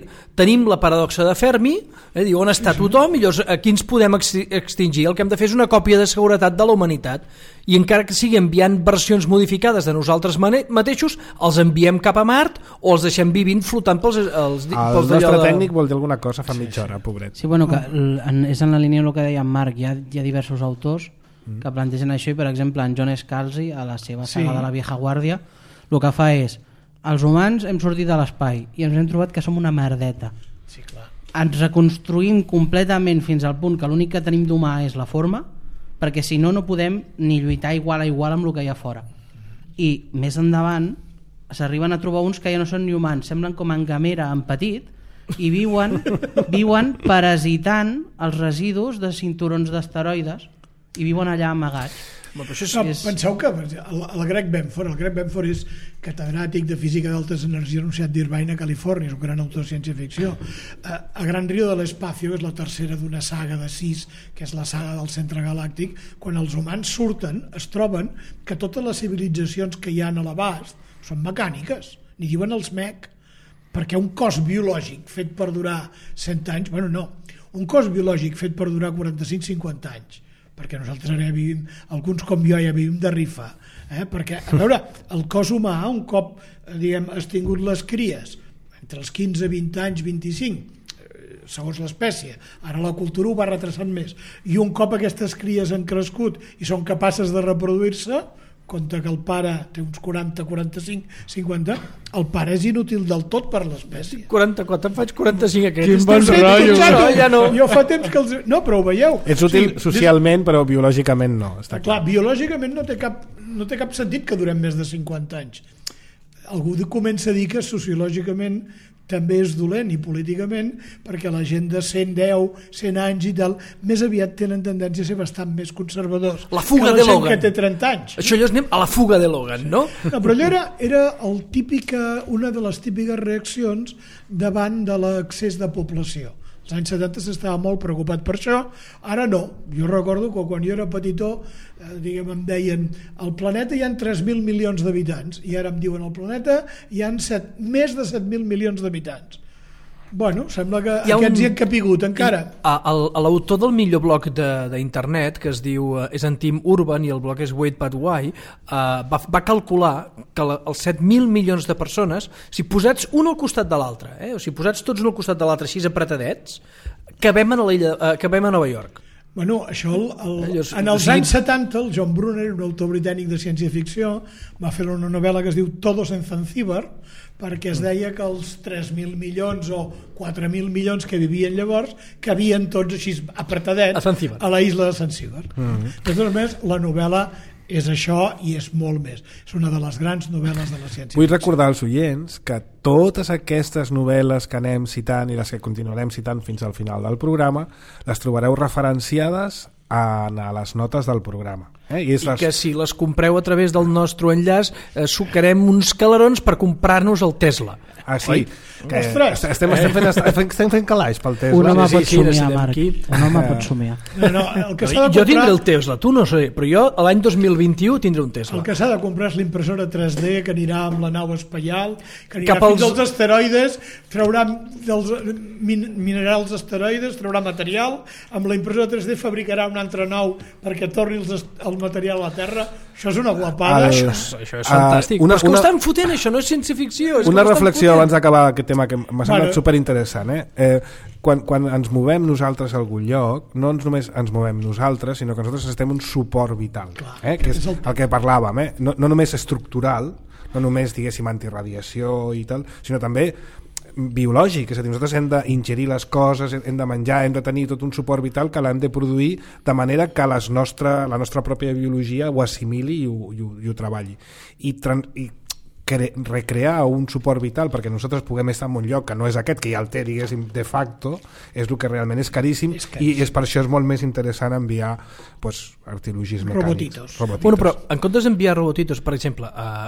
dient tenim la paradoxa de Fermi, eh, diu on està tothom i llavors aquí ens podem extingir, el que hem de fer és una còpia de seguretat de la humanitat i encara que sigui enviant versions modificades de nosaltres mateixos, els enviem cap a Mart o els deixem vivint flotant pels... Els, el pels nostre de... tècnic vol dir alguna cosa fa mitja hora, pobret. Sí, bueno, que en, és en la línia del que deia en Marc, hi ha, hi ha diversos autors que plantegen això i per exemple en John Scalzi a la seva saga sí. de la vieja guàrdia el que fa és els humans hem sortit de l'espai i ens hem trobat que som una merdeta sí, clar. Ens reconstruïm completament fins al punt que l'únic que tenim d'humà és la forma perquè si no no podem ni lluitar igual a igual amb el que hi ha fora i més endavant s'arriben a trobar uns que ja no són ni humans, semblen com en Gamera en petit i viuen, viuen parasitant els residus de cinturons d'asteroides i viuen allà amagats. No, és... Penseu que el, el Greg Benford el Greg Benford és catedràtic de física d'altes energies a la Universitat d'Irvine a Califòrnia, és un gran autor de ciència-ficció. A, a Gran Río de l'Espacio és la tercera d'una saga de sis, que és la saga del centre galàctic. Quan els humans surten es troben que totes les civilitzacions que hi ha a l'abast són mecàniques, n'hi diuen els mec, perquè un cos biològic fet per durar cent anys, bueno no, un cos biològic fet per durar quaranta-cinc a cinquanta anys, perquè nosaltres ara ja vivim, alguns com jo ja vivim de rifa, eh? Perquè a veure, el cos humà un cop diguem, has tingut les cries entre els quinze, vint anys, vint-i-cinc segons l'espècie, ara la cultura ho va retrasant més, i un cop aquestes cries han crescut i són capaces de reproduir-se, compte que el pare té uns quaranta, quaranta-cinc, cinquanta, el pare és inútil del tot per l'espècie. quaranta-quatre, em faig quaranta-cinc aquest. Quin bon sí, rotllo. No, ja no. Jo fa temps que els... No, però ho veieu. És útil sí, socialment, però biològicament no. Està clar. clar, biològicament no té, cap, no té cap sentit que durem més de cinquanta anys. Algú comença a dir que sociològicament també és dolent i políticament perquè la gent de cent deu, cent anys i tal, més aviat tenen tendència a ser bastant més conservadors la fuga que la de gent Logan. Que té trenta anys. Això allò anem a la fuga de Logan, no? No, però allò era, era el típica, una de les típiques reaccions davant de l'excés de població. Als anys setanta s'estava molt preocupat per això, ara no. Jo recordo que quan jo era petitó eh, diguem, em deien al planeta hi ha tres mil milions d'habitants i ara em diuen al planeta hi ha set, més de set mil milions d'habitants. Bueno, sembla que aquests un... hi han capigut encara. L'autor del millor blog d'internet, que es diu uh, és en Tim Urban i el blog és Wait But Why, uh, va, va calcular que la, els set mil milions de persones, si posats un al costat de l'altre, eh, o si posats tots un al costat de l'altre així apretadets, cabem a, l'illa, uh, cabem a Nova York. Bueno, això el, el, en els anys setanta el John Brunner, un autor britànic de ciència-ficció, va fer una novel·la que es diu Todos en Zanzíbar, perquè es deia que els tres mil milions o quatre mil milions que vivien llavors cabien tots així apretadets a, a la isla de Zanzíbar. Mm-hmm. De totes maneres, la novel·la és això i és molt més. És una de les grans novel·les de la ciència. Vull recordar als oients que totes aquestes novel·les que anem citant i les que continuarem citant fins al final del programa les trobareu referenciades en les notes del programa. Eh? I, és I les... que si les compreu a través del nostre enllaç eh, sucarem uns calarons per comprar-nos el Tesla. Ah, sí. Que Ostres! Estem, estem, fent, estem, estem fent calaix pel Tesla. Un home Sí, pot sí, somiar, necessitem Marc. aquí. Un home pot somiar. No, no, el que s'ha de Jo comprar... tindré el Tesla, tu no sé, però jo l'any dos mil vint-i-u tindré un Tesla. El que s'ha de comprar és l'impressora tres D que anirà amb la nau espaial, que anirà Cap fins als- als asteroides, traurà dels min minerals asteroides, traurà material, amb la impressora tres D fabricarà una altra nau perquè torni els est- el material a la Terra. Això és una guapada. El- Això és, això és fantàstic. Uh, una- Però és que una- ho estan fotent, això no és ciència-ficció. És Una que ho estan reflexió fotent. abans d'acabar aquest tema que m'ha semblat Bueno. superinteressant. Eh? Eh, quan, quan ens movem nosaltres a algun lloc, no ens només ens movem nosaltres, sinó que nosaltres necessitem un suport vital, eh? Que és és el- el que parlàvem, eh? no, no només estructural, no només diguéssim antiradiació i tal, sinó també biològic, és a dir, nosaltres hem d'ingerir les coses, hem de menjar, hem de tenir tot un suport vital que l'hem de produir de manera que les nostra, la nostra pròpia biologia ho assimili i ho, i ho, i ho treballi. I, tran, i cre, recrear un suport vital perquè nosaltres puguem estar en un lloc que no és aquest, que ja el té, diguéssim, de facto, és el que realment és caríssim, és caríssim. i és per això és molt més interessant enviar pues, artilogis mecànics. Robotitos. Robotitos. Bueno, però en comptes d'enviar robotitos, per exemple, uh,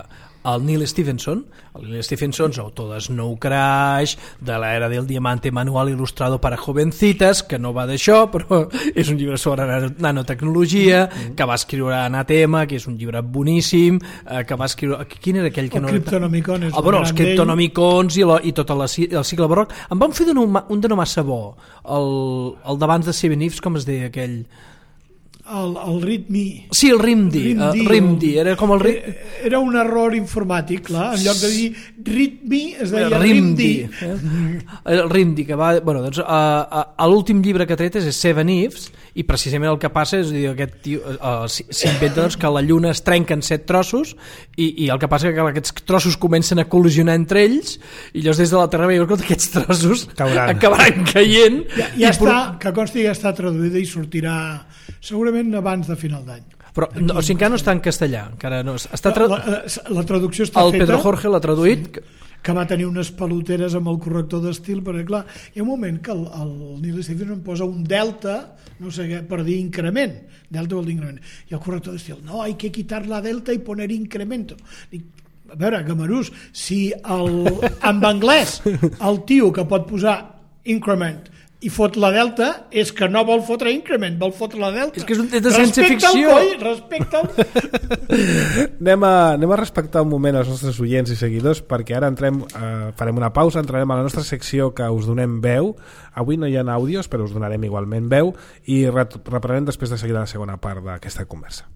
el Neil Stephenson. El Neil Stephenson és autor de Snow Crash, de l'era del diamante manual ilustrado para jovencitas, que no va d'això, però és un llibre sobre nanotecnologia, mm-hmm. que va escriure Anatema, que és un llibre boníssim, eh, que va escriure... Quin era aquell que el no... Cryptonomicon és ah, bueno, els Cryptonomicons i, la, i tot la, el cicle barroc. Em van fer de no, un de no massa bo, el, el d'abans de Seven Eves, com es deia aquell... El, el Ritmi. Sí, el Rimdi. Rimdi, uh, Rimdi. Era com el ri... Era un error informàtic, clar. En lloc de dir Ritmi, es deia Rimdi. Rimdi. El Rimdi, que va... Bueno, doncs, uh, uh, l'últim llibre que ha tret és Seven Eves, i precisament el que passa és dir, aquest tio uh, s'inventa doncs, que la lluna es trenca en set trossos i, i el que passa és que aquests trossos comencen a col·lisionar entre ells i llavors des de la Terra veiem que aquests trossos Cauran. acabaran caient. Ja, ja està, que consti ja està traduïda i sortirà segurament abans de final d'any. Però no, o sigui, encara no està en castellà, encara no està tra... la, la, la traducció està el feta. El Pedro Jorge l'ha traduït. Sí, que va tenir unes peloteres amb el corrector d'estil, perquè clar, hi ha un moment que el, el Neil Stephenson posa un delta, no sé què, per dir increment, delta vol dir increment, i el corrector d'estil, no, hay que quitar la delta i poner incremento. Dic, a veure, Gamarús, si el, en anglès el tio que pot posar increment i fot la delta, és que no vol fotre increment, vol fotre la delta. És que és un de ciència-ficció. Respecta'l, respecta'l. anem, a, anem a respectar un moment els nostres oients i seguidors, perquè ara entrem, eh, farem una pausa, entrarem a la nostra secció que us donem veu. Avui no hi ha àudios, però us donarem igualment veu, i reprenem després de seguida la segona part d'aquesta conversa.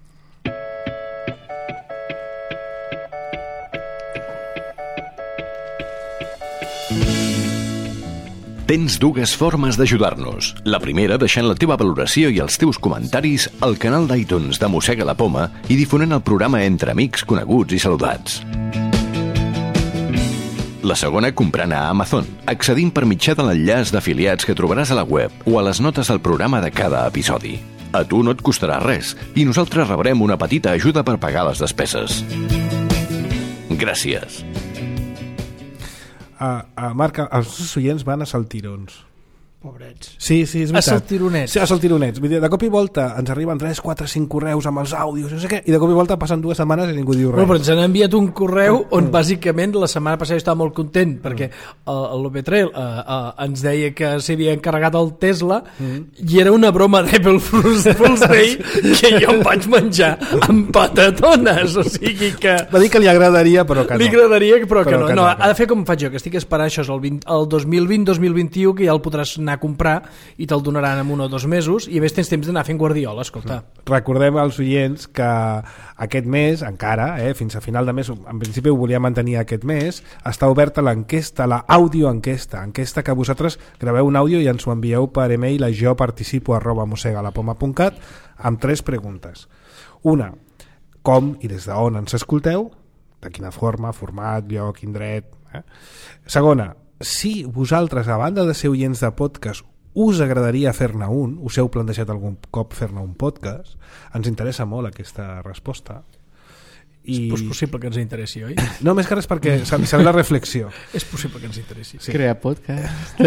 Tens dues formes d'ajudar-nos. La primera, deixant la teva valoració i els teus comentaris al canal d'iTunes de Mossega la Poma i difonent el programa entre amics, coneguts i saludats. La segona, comprant a Amazon, accedint per mitjà de l'enllaç d'afiliats que trobaràs a la web o a les notes del programa de cada episodi. A tu no et costarà res i nosaltres rebrem una petita ajuda per pagar les despeses. Gràcies. A, a Marc, els nostres oients van a saltirons. Pobrets. Sí, sí, és a veritat. saltironets. Sí, a saltironets. Vull dir, de cop i volta ens arriben tres, quatre, cinc correus amb els àudios, no sé què, i de cop i volta passen dues setmanes i ningú diu res. Bueno, però ens han enviat un correu on bàsicament la setmana passada estava molt content perquè el Lopetrel uh, uh, ens deia que s'havia encarregat el Tesla i era una broma d'Apple Fool's Day que jo em vaig menjar amb patatones, o sigui que... Va dir que li agradaria, però que no. Li agradaria, però, però que, no. que no. no. Ha de fer com faig jo, que estic esperant això, el, vint, el dos mil vint dos mil vint-i-u, que ja el podràs anar a comprar i te'l donaran en un o dos mesos i a més tens temps d'anar fent guardiola, escolta. Recordem als oients que aquest mes, encara, eh, fins a final de mes, en principi ho volia mantenir aquest mes, està oberta l'enquesta, la audioenquesta, enquesta que vosaltres graveu un àudio i ens ho envieu per email a joparticipo arroba mossegalapoma punt cat amb tres preguntes. Una, com i des d'on ens escolteu, de quina forma, format, lloc, indret. Eh? Segona, si vosaltres, a banda de ser oients de podcast, us agradaria fer-ne un, us heu plantejat algun cop fer-ne un podcast, ens interessa molt aquesta resposta. I... És possible que ens interessi, oi? No, més que res perquè s'ha la reflexió. És possible que ens interessi. Sí. Crear podcast.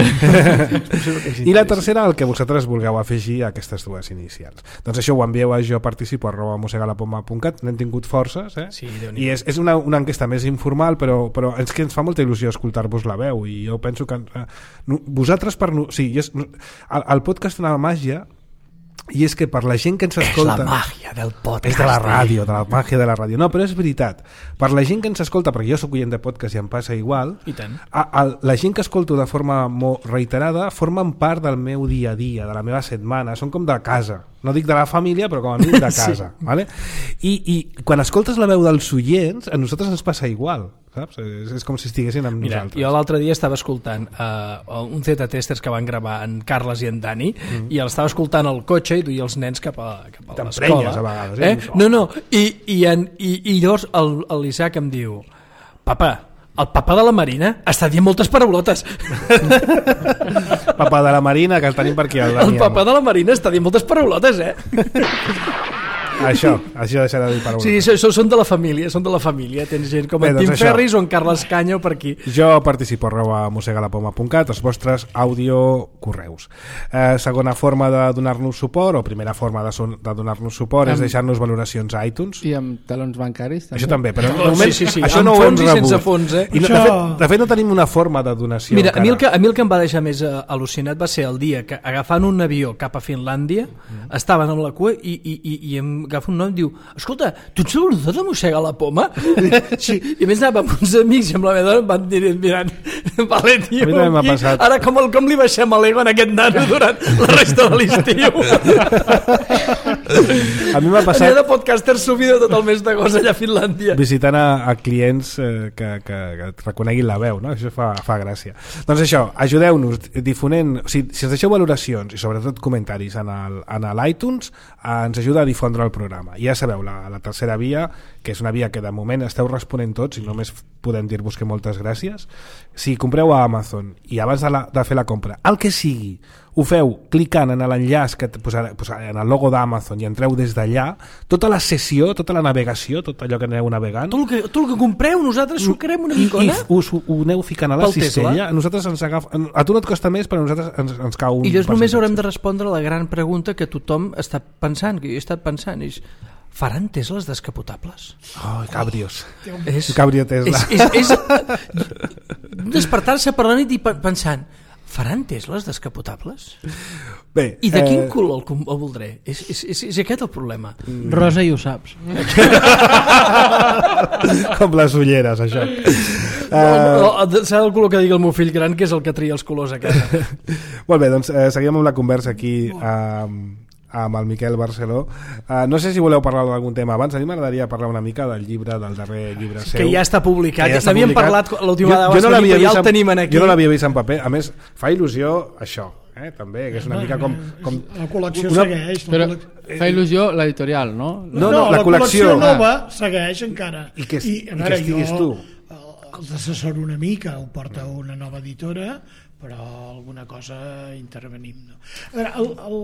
I la tercera, el que vosaltres vulgueu afegir a aquestes dues inicials. Doncs això ho envieu a joparticipo arroba mossegalapoma punt cat, n'hem tingut forces, eh? Sí, i és, és una, una enquesta més informal, però, però és que ens fa molta il·lusió escoltar-vos la veu, i jo penso que eh, no, vosaltres per... No, sí, és, el, el podcast té una màgia, i és que per la gent que ens escolta... És la màgia del podcast. És de la ràdio, de la màgia de la ràdio. No, però és veritat. Per la gent que ens escolta, perquè jo soc oient de podcast i em passa igual, I tant. A, a, la gent que escolto de forma molt reiterada formen part del meu dia a dia, de la meva setmana, són com de casa. No dic de la família, però com a mínim de casa. Sí. Vale? I, I quan escoltes la veu dels oients, a nosaltres ens passa igual. Saps? És, és com si estiguessin amb Mira, nosaltres. Jo l'altre dia estava escoltant uh, un Z-Testers que van gravar en Carles i en Dani mm. i l'estava escoltant al cotxe i duia els nens cap a, cap a l'escola. A vegades, eh? eh? No, no, i, i, en, i, i llavors l'Isaac em diu: papa, el papa de la Marina està dient moltes paraulotes. Papa de la Marina, que el tenim per aquí. El, el papa de la Marina està dient moltes paraulotes, eh? Això, això deixarà de dir per una. Sí, són, són de la família, són de la família. Tens gent com Bé, en doncs Tim això. Ferris o en Carles Canyo per aquí. Jo participo arroba mossegalapoma punt cat, els vostres àudio correus. Eh, segona forma de donar-nos suport, o primera forma de, son, de donar-nos suport, Amb- és deixar-nos valoracions a iTunes. I amb talons bancaris també. Això també, però de Oh, moment sí, sí, sí. això Amb no ho hem fons i rebut. sense fons, eh? I no, de, Això- fet, de fet no tenim una forma de donació Mira, a mi, el que, encara. a mi el que em va deixar més uh, al·lucinat va ser el dia que agafant un avió cap a Finlàndia mm. estaven amb la cua i, i, i, i em agafa un nom i diu, escolta, tu ets l'ordinador de Mossega la Poma? Sí. I a més anava amb uns amics i amb la meva dona em van dir, mirant, vale, tio, A mi també m'ha aquí, passat. ara com, el, com li baixem a l'ego en aquest nano durant la resta de l'estiu? A mi m'ha Passat... passat de podcaster subida tot el mes d'agost allà a Finlàndia. visitant a, a clients eh, que, que, que et reconeguin la veu, no? Això fa, fa gràcia. Doncs això, ajudeu-nos difonent, si, si ens deixeu valoracions i sobretot comentaris en el, en l'iTunes, eh, ens ajuda a difondre el programa. I ja sabeu, la, la tercera via, que és una via que de moment esteu responent tots i només podem dir-vos que moltes gràcies. Si compreu a Amazon i abans de, la, de fer la compra, el que sigui, ho feu clicant en l'enllaç que et posarà, posarà en el logo d'Amazon i entreu des d'allà, tota la sessió, tota la navegació, tot allò que aneu navegant, Tot el que, tot el que compreu, nosaltres sucarem una i, i micona. us ho ho aneu ficant a la Pel Tesla. cistella, a nosaltres ens agafa, a tu no et costa més, però a nosaltres ens, ens cau un I llavors només percentatge. haurem de respondre a la gran pregunta que tothom està pensant, que jo he estat pensant, és, faran Tesles descapotables? Oh, cabrios. És, Cabrio Tesla. És, és, és despertar-se per la nit i pe- pensant, faran Tesles descapotables? Bé, I de quin eh, cul el, com- el voldré? És, és, és, és aquest el problema. Rosa i ho saps. com les ulleres, això. Uh, S'ha del color que digui el meu fill gran, que és el que tria els colors a casa. Molt bé, doncs eh, seguim amb la conversa aquí amb, amb el Miquel Barceló. Uh, no sé si voleu parlar d'algun tema abans. A mi m'agradaria parlar una mica del llibre, del darrer llibre seu. Que ja està publicat. Que Ja n'havíem parlat l'última vegada, jo no però l'havia ja vist el en- tenim aquí. Jo no l'havia vist en paper. A més, fa il·lusió això, eh, també, que és una mica com... com La col·lecció una- segueix. La Però col·lec- fa il·lusió l'editorial, no? No, no, la col·lecció. nova segueix encara. I que- i a que veure, estiguis jo, tu. eh, Els assessoro una mica, ho porta una nova editora, però alguna cosa intervenim. No? A veure, el, el...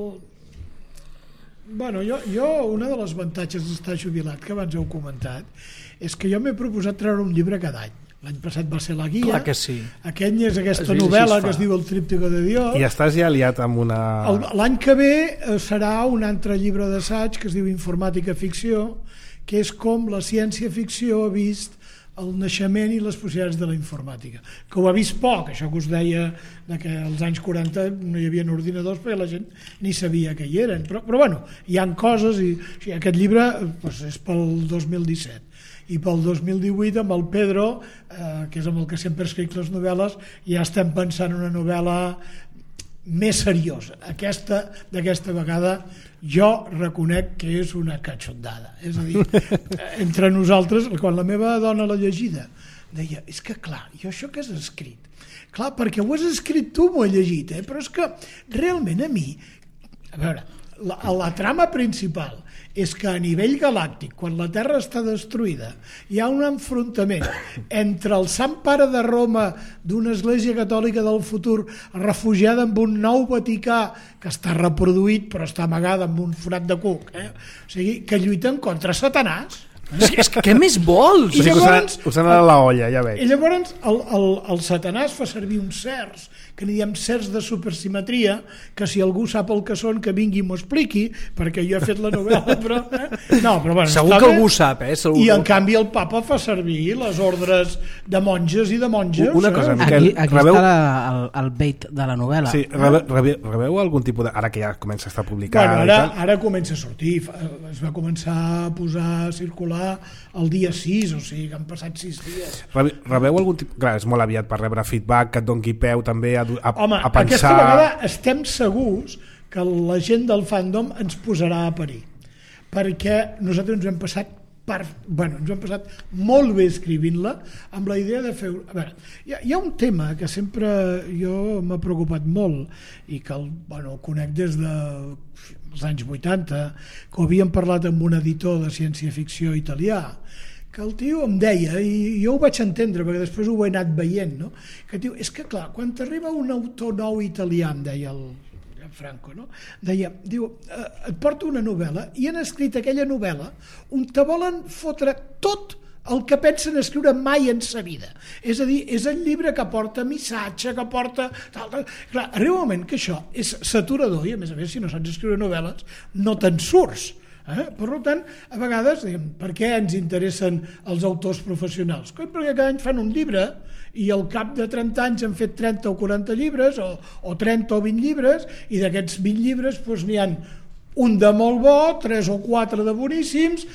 Bueno, jo, jo, una de les avantatges d'estar jubilat, que abans heu comentat, és que jo m'he proposat treure un llibre cada any. L'any passat va ser la guia. Clar que sí. Aquest any és aquesta Has vist, novel·la així es que fa. es diu El tríptico de Dios. I estàs ja liat amb una... El- L'any que ve eh, serà un altre llibre d'assaig que es diu Informàtica Ficció, que és com la ciència-ficció ha vist el naixement i les possibilitats de la informàtica, que ho ha vist poc, això que us deia de que als anys quaranta no hi havia ordinadors perquè la gent ni sabia que hi eren, però, però bueno, hi han coses i o sigui, aquest llibre doncs, és pel dos mil disset i pel dos mil divuit amb el Pedro, eh, que és amb el que sempre escric les novel·les, ja estem pensant en una novel·la més seriosa. Aquesta, d'aquesta vegada, jo reconec que és una catxondada. És a dir, entre nosaltres, quan la meva dona l'ha llegida, deia, és que clar, jo això que has escrit, clar, perquè ho has escrit tu, m'ho he llegit, eh? Però és que realment a mi, a veure, la, la trama principal és que a nivell galàctic, quan la Terra està destruïda, hi ha un enfrontament entre el Sant Pare de Roma d'una església catòlica del futur refugiada en un nou Vaticà que està reproduït però està amagada amb un forat de cuc, eh? O sigui, que lluiten contra Satanàs. És que, és que què més vols? O sigui, que llavors- us han anat a la olla, ja veig. I llavors el, el, el Satanàs fa servir uns certs que n'hi diem certs de supersimetria, que si algú sap el que són, que vingui i m'ho expliqui, perquè jo he fet la novel·la, però... Eh? No, però bueno, Segur està que bé. algú sap, eh? Segur I que- en canvi el papa fa servir les ordres de monges i de monges. Una cosa, eh? Miquel, Aquí, aquí rebeu- està la, el, el bait de la novel·la. Sí, rebe, rebe, rebeu algun tipus de... Ara que ja comença a estar publicada Bueno, i ara, tal. ara comença a sortir, fa- es va començar a posar a circular el dia sis, o sigui que han passat sis dies. Rebe, rebeu algun tipus... Clar, és molt aviat per rebre feedback, que et doni peu també a, a, Home, a pensar... aquesta vegada estem segurs que la gent del fandom ens posarà a parir, perquè nosaltres ens hem passat per, bueno, ens hem passat molt bé escrivint-la amb la idea de fer... A veure, hi ha, hi ha un tema que sempre jo m'ha preocupat molt i que el, bueno, el conec des de els anys vuitanta, que ho havíem parlat amb un editor de ciència-ficció italià, que el tio em deia, i jo ho vaig entendre perquè després ho he anat veient, no? Que tio, és que clar, quan t'arriba un autor nou italià, em deia el, Franco, no? Deia, diu, eh, et porto una novel·la i han escrit aquella novel·la on te volen fotre tot el que pensen escriure mai en sa vida. És a dir, és el llibre que porta missatge, que porta... Tal, tal. Clar, arriba un moment que això és saturador i, a més a més, si no saps escriure novel·les, no te'n surts. Eh? Per tant, a vegades, diguem, per què ens interessen els autors professionals? Perquè cada any fan un llibre i al cap de trenta anys han fet trenta o quaranta llibres o, o trenta o vint llibres i d'aquests vint llibres doncs, n'hi ha un de molt bo, tres o quatre de boníssims,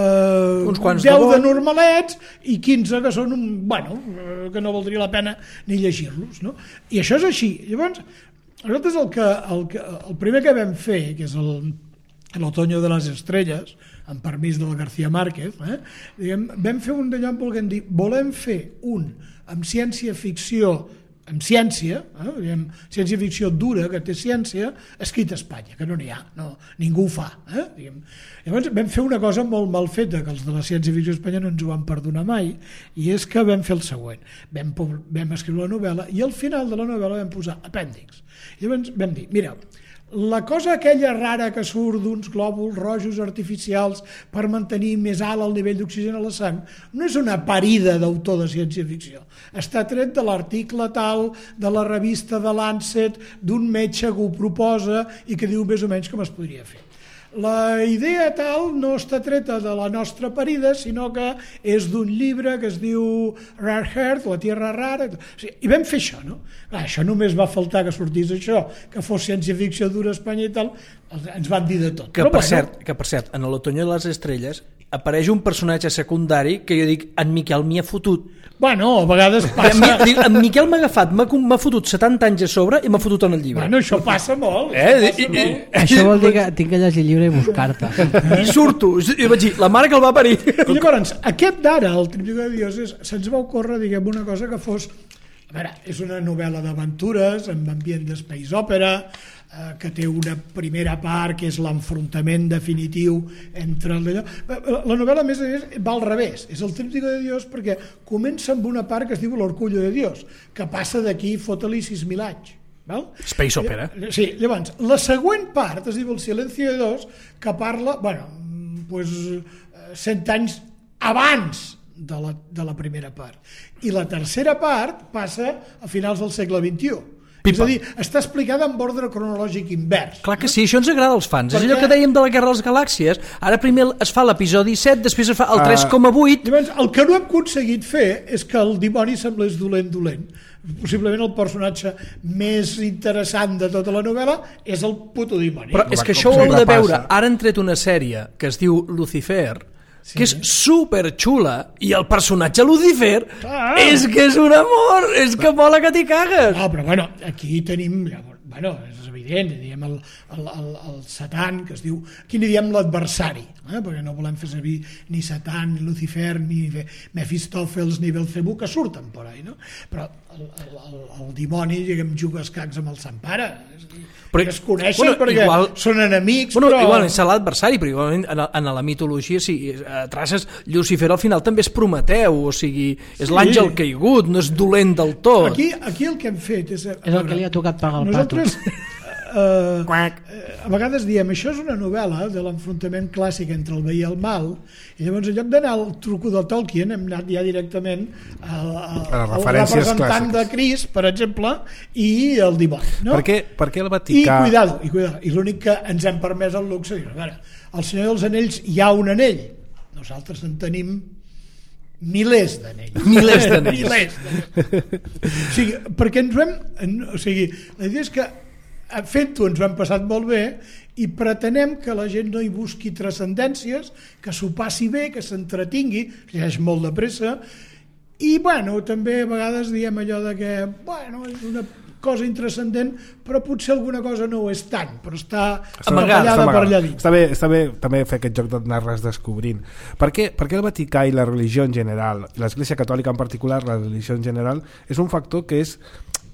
eh, uns quants deu de, de normalets i quinze que són un, bueno, que no valdria la pena ni llegir-los, no? I això és així. Llavors, nosaltres el, que, el, que, el primer que vam fer, que és el l'Otoño de les Estrelles, amb permís del García Márquez, eh? Diguem, vam fer un d'allò en volguem dir, volem fer un amb ciència-ficció, amb ciència, eh? Diguem, ciència-ficció dura, que té ciència, escrit a Espanya, que no n'hi ha, no, ningú ho fa. Eh? Diguem. Llavors vam fer una cosa molt mal feta, que els de la ciència-ficció espanyola no ens ho van perdonar mai, i és que vam fer el següent. Vam, vam escriure la novel·la i al final de la novel·la vam posar apèndix. Llavors vam dir, mira, la cosa aquella rara que surt d'uns glòbuls rojos artificials per mantenir més alt el nivell d'oxigen a la sang no és una parida d'autor de ciència-ficció. Està tret de l'article tal de la revista de Lancet d'un metge que ho proposa i que diu més o menys com es podria fer. La idea tal no està treta de la nostra parida, sinó que és d'un llibre que es diu Rare Earth, La Tierra Rara, i vam fer això, no? Clar, això només va faltar que sortís això, que fos ciència-ficció dura a Espanya i tal, ens van dir de tot. Que, per cert, que per cert, en l'Otoño de les Estrelles apareix un personatge secundari que jo dic, en Miquel m'hi ha fotut. Bueno, a vegades passa... Dic, en Miquel m'ha agafat, m'ha fotut setanta anys a sobre i m'ha fotut en el llibre. Bueno, això passa molt. Eh? Passa I, i, molt. Això vol dir que tinc que llegir el llibre i buscar-te. I surto, i vaig dir, la mare que el va parir. I llavors, aquest d'ara, el Tríptico de Dioses, se'ns va ocórrer, diguem, una cosa que fos... A veure, és una novel·la d'aventures, amb ambient d'espace òpera, eh, que té una primera part que és l'enfrontament definitiu entre el... La novel·la, més a més, va al revés. És el Tríptico de Dios perquè comença amb una part que es diu l'Orgullo de Dios, que passa d'aquí, fota-li sis mil anys. Val? Space opera. Sí, llavors, la següent part es diu El Silencio de Dios, que parla, bueno, pues, cent anys abans de la, de la primera part. I la tercera part passa a finals del segle vint-i-u. Pipa. És a dir, està explicada amb ordre cronològic invers. Clar que sí, això ens agrada als fans. Perquè... És allò que dèiem de la Guerra de les Galàxies. Ara primer es fa l'episodi set, després es fa el tres coma vuit. Llavors, el que no hem aconseguit fer és que el dimoni semblés dolent, dolent. Possiblement el personatge més interessant de tota la novel·la és el puto dimoni. Però és que això ho heu de veure. Ara han tret una sèrie que es diu Lucifer, sí, que és superxula, i el personatge Lucifer ah, és que és un amor, és que mola que t'hi cagues. No, però bueno, aquí tenim, bueno, és evident, diem el, el, el, el Satan, que es diu, aquí n'hi diem l'adversari, eh? Perquè no volem fer servir ni Satan, ni Lucifer, ni Mefistòfels, ni Belcebú, que surten per ahí, no? Però el, el, el, el dimoni, diguem, juga escacs amb el Sant Pare, és a dir, però, es coneixen, bueno, perquè igual, són enemics, bueno, però... Igual és l'adversari, però igualment en, en la mitologia, si traces Lucifer al final també és Prometeu, o sigui, és sí, l'àngel caigut, no és dolent del tot. Aquí, aquí el que hem fet és... És el que li ha tocat pagar el nosaltres, pato. Uh, a vegades diem, això és una novel·la de l'enfrontament clàssic entre el bé i el mal, i llavors en lloc d'anar al truco de Tolkien hem anat ja directament al, al, al representant de Crist, per exemple, i el dimoni, no? Per què, per què el Vaticà... I cuidado, i, cuidado, i l'únic que ens hem permès el luxe és, a veure, al Senyor dels Anells hi ha un anell, nosaltres en tenim milers d'anells. Milers d'anells. milers d'anells. O sigui, perquè ens ho hem... O sigui, la idea és que fent-ho ens ho hem passat molt bé i pretenem que la gent no hi busqui transcendències, que s'ho passi bé, que s'entretingui, que és molt de pressa, i bueno, també a vegades diem allò de que bueno, és una cosa intrascendent, però potser alguna cosa no ho és tant, però està amagada per allà dins. Està bé, està bé també fer aquest joc d'anar-les descobrint. Per què, per què el Vaticà i la religió en general, l'Església Catòlica en particular, la religió en general, és un factor que és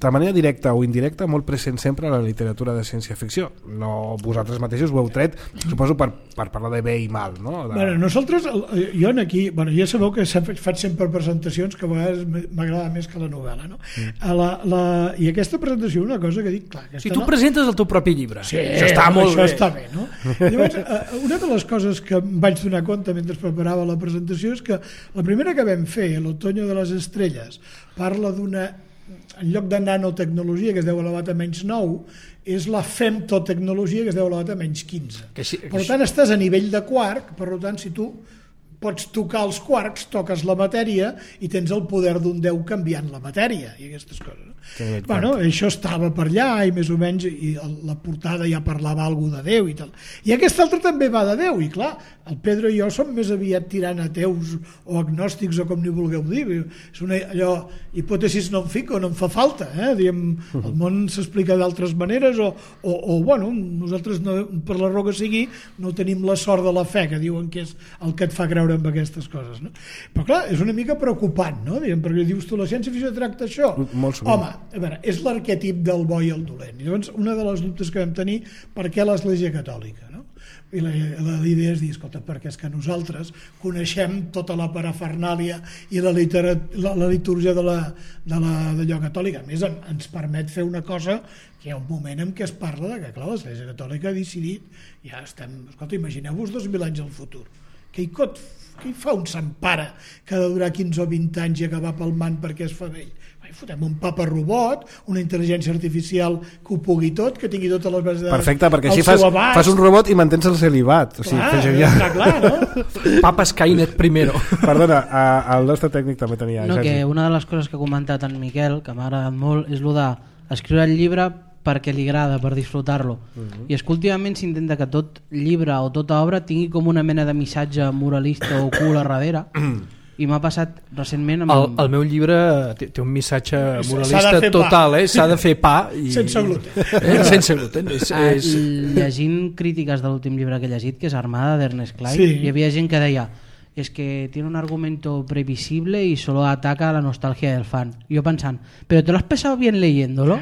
de manera directa o indirecta molt present sempre a la literatura de ciència-ficció. No vosaltres mateixos ho heu tret, suposo, per, per parlar de bé i mal, no? De... Bueno, nosaltres, jo aquí, bueno, ja sabeu que faig sempre presentacions que a vegades m'agrada més que la novel·la, no? Mm. La, la, I aquesta presentació, una cosa que dic, clar... Si tu no... presentes el teu propi llibre, sí, això està molt això bé. Està bé, no? Llavors, una de les coses que em vaig donar compte mentre preparava la presentació és que la primera que vam fer, l'Otoño de les Estrelles, parla d'una, en lloc de nanotecnologia, que es deu elevat a menys nou, és la femtotecnologia, que es deu elevat a menys quinze. Que sí, que per tant, estàs a nivell de quark, per tant, si tu pots tocar els quarks, toques la matèria i tens el poder d'un Déu canviant la matèria i aquestes coses. Sí, bueno, això estava per allà i més o menys i la portada ja parlava alguna de Déu i tal. I aquesta altra també va de Déu i clar, el Pedro i jo som més aviat tirant ateus o agnòstics o com ni vulgueu dir. És una, allò, hipòtesis no en fico, no en fa falta. Eh? Diem, el món s'explica d'altres maneres o, o, o bueno, nosaltres no, per la raó que sigui no tenim la sort de la fe, que diuen que és el que et fa creure amb aquestes coses. No? Però clar, és una mica preocupant, no? Diem, perquè dius tu, la ciència-ficció tracta això. Home, a veure, és l'arquetip del bo i el dolent. I llavors, una de les dubtes que vam tenir, per què l'Església Catòlica? No? I la, la idea és dir, escolta, perquè és que nosaltres coneixem tota la parafernàlia i la, litera, la, la litúrgia de la, de la d'allò catòlica. A més, en, ens permet fer una cosa que hi ha un moment en què es parla de que, clar, l'Església Catòlica ha decidit, ja estem, escolta, imagineu-vos dos mil anys al futur. Què hi, cot, què hi fa un sant pare que ha de durar quinze o vint anys i acabar palmant perquè es fa vell? Fotem un papa robot, una intel·ligència artificial que ho pugui tot, que tingui totes les bases de... Perfecte, perquè així fas, fas un robot i mantens el celibat. O sigui, clar, està clar, no? Papa Skynet primero. Perdona, el nostre tècnic també tenia... No, que una de les coses que ha comentat en Miquel, que m'ha agradat molt, és el d'escriure el llibre perquè li agrada, per disfrutar-lo. Uh-huh. I és que últimament s'intenta que tot llibre o tota obra tingui com una mena de missatge moralista o ocult a darrere. I m'ha passat recentment amb... el, el meu llibre té, té un missatge moralista total, eh? S'ha de fer pa i... sense gluten, eh? sense gluten. És, és... Llegint crítiques de l'últim llibre que he llegit, que és Armada d'Ernest Cline, sí. Hi havia gent que deia es que tiene un argumento previsible y solo ataca a la nostalgia del fan. Yo pensando, pero ¿te lo has pasado bien leyéndolo?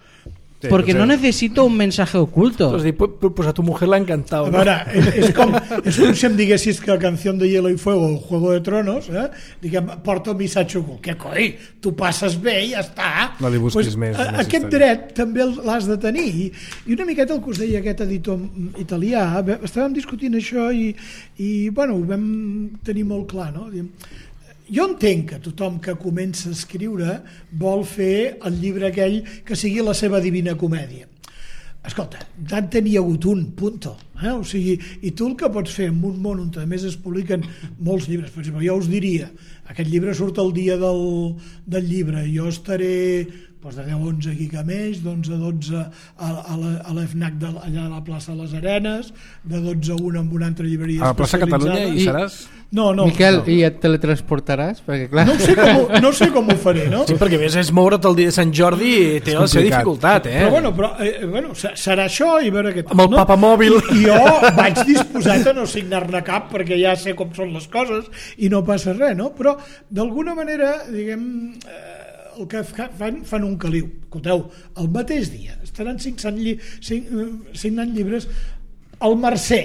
Sí, porque no necesito un mensaje oculto. Pues, pues a tu mujer le ha encantado. ¿No? Veure, és, és, com, és com si em diguessis que Canción de Hielo y Fuego o Juego de Tronos eh, diguem, porta un missatge ocult. Que coi, tu passes bé i ja està. No li busquis pues, més. A, aquest dret també l'has de tenir. I, I una miqueta el que us deia aquest editor italià, estàvem discutint això i, i bueno, ho vam tenir molt clar, no? Diem, jo entenc que tothom que comença a escriure vol fer el llibre aquell que sigui la seva Divina Comèdia. Escolta, Dante n'hi ha hagut un, punto. Eh? O sigui, i tu el que pots fer en un món on a més es publiquen molts llibres, per exemple, jo us diria, aquest llibre surt el dia del, del llibre, jo estaré doncs de deu a onze aquí a Cameix, d'onze a dotze a l'EFNAC allà a la plaça de les Arenes, de dotze a una amb una altra llibreria a la plaça Catalunya i, i seràs... No, no, Miquel, no. I et teletransportaràs? Perquè, clar... No sé com, no sé com ho faré, no? Sí, perquè més és moure't el dia de Sant Jordi i té la seva dificultat, eh? Però bueno, però, eh, bueno serà això i veure què... Amb el no? papamòbil. I, I jo vaig disposat a no signar-ne cap perquè ja sé com són les coses i no passa res, no? Però d'alguna manera, diguem... Eh, el que fan, fan un caliu. Escolteu, el mateix dia estaran signant, lli, signant llibres el Mercè,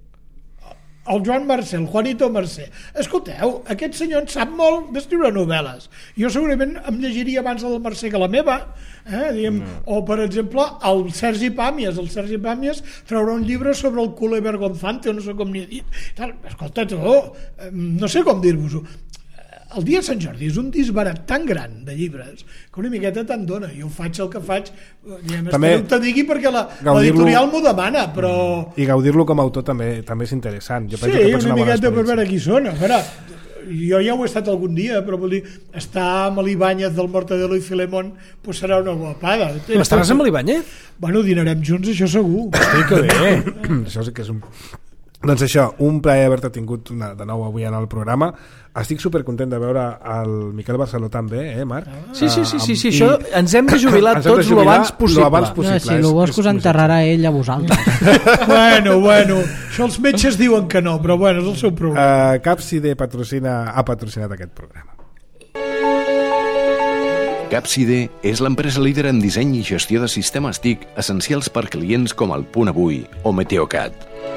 el Joan Mercè, el Juanito Mercè. Escolteu, aquest senyor en sap molt d'escriure novel·les. Jo segurament em llegiria abans el Mercè que la meva, eh? Diguem, no. O per exemple el Sergi Pàmies, el Sergi Pàmies traurà un llibre sobre el culer vergonzante, o no sé com n'hi ha dit. Escolta, tu, no sé com dir-vos-ho. El dia de Sant Jordi és un disbarat tan gran de llibres que una miqueta te'n dona. Jo faig el que faig, diguem, també no te digui perquè l'editorial m'ho demana, però... I gaudir-lo com a autor també també és interessant. Jo penso sí, que una, una miqueta per veure qui són. A veure, jo ja ho he estat algun dia, però vull dir, estar amb l'Ibáñez del Mortadelo i Filemón pues serà una guapada. Estaràs amb l'Ibáñez? Bueno, dinarem junts, això segur. Hosti, que bé. Això sí que és un... Doncs això, un plaer haver-te tingut una, de nou avui en el programa. Estic supercontent de veure el Miquel Barceló també, eh, Marc? Sí, sí, sí, sí, sí. Això ens hem de jubilar tots el abans possible. Abans possible. No, si el bosc us enterrarà ell a vosaltres. bueno, bueno, això els metges diuen que no, però bueno, és el seu problema. Uh, Capsi de patrocina, ha patrocinat aquest programa. Capside és l'empresa líder en disseny i gestió de sistemes T I C essencials per clients com el Punt Avui o Meteocat.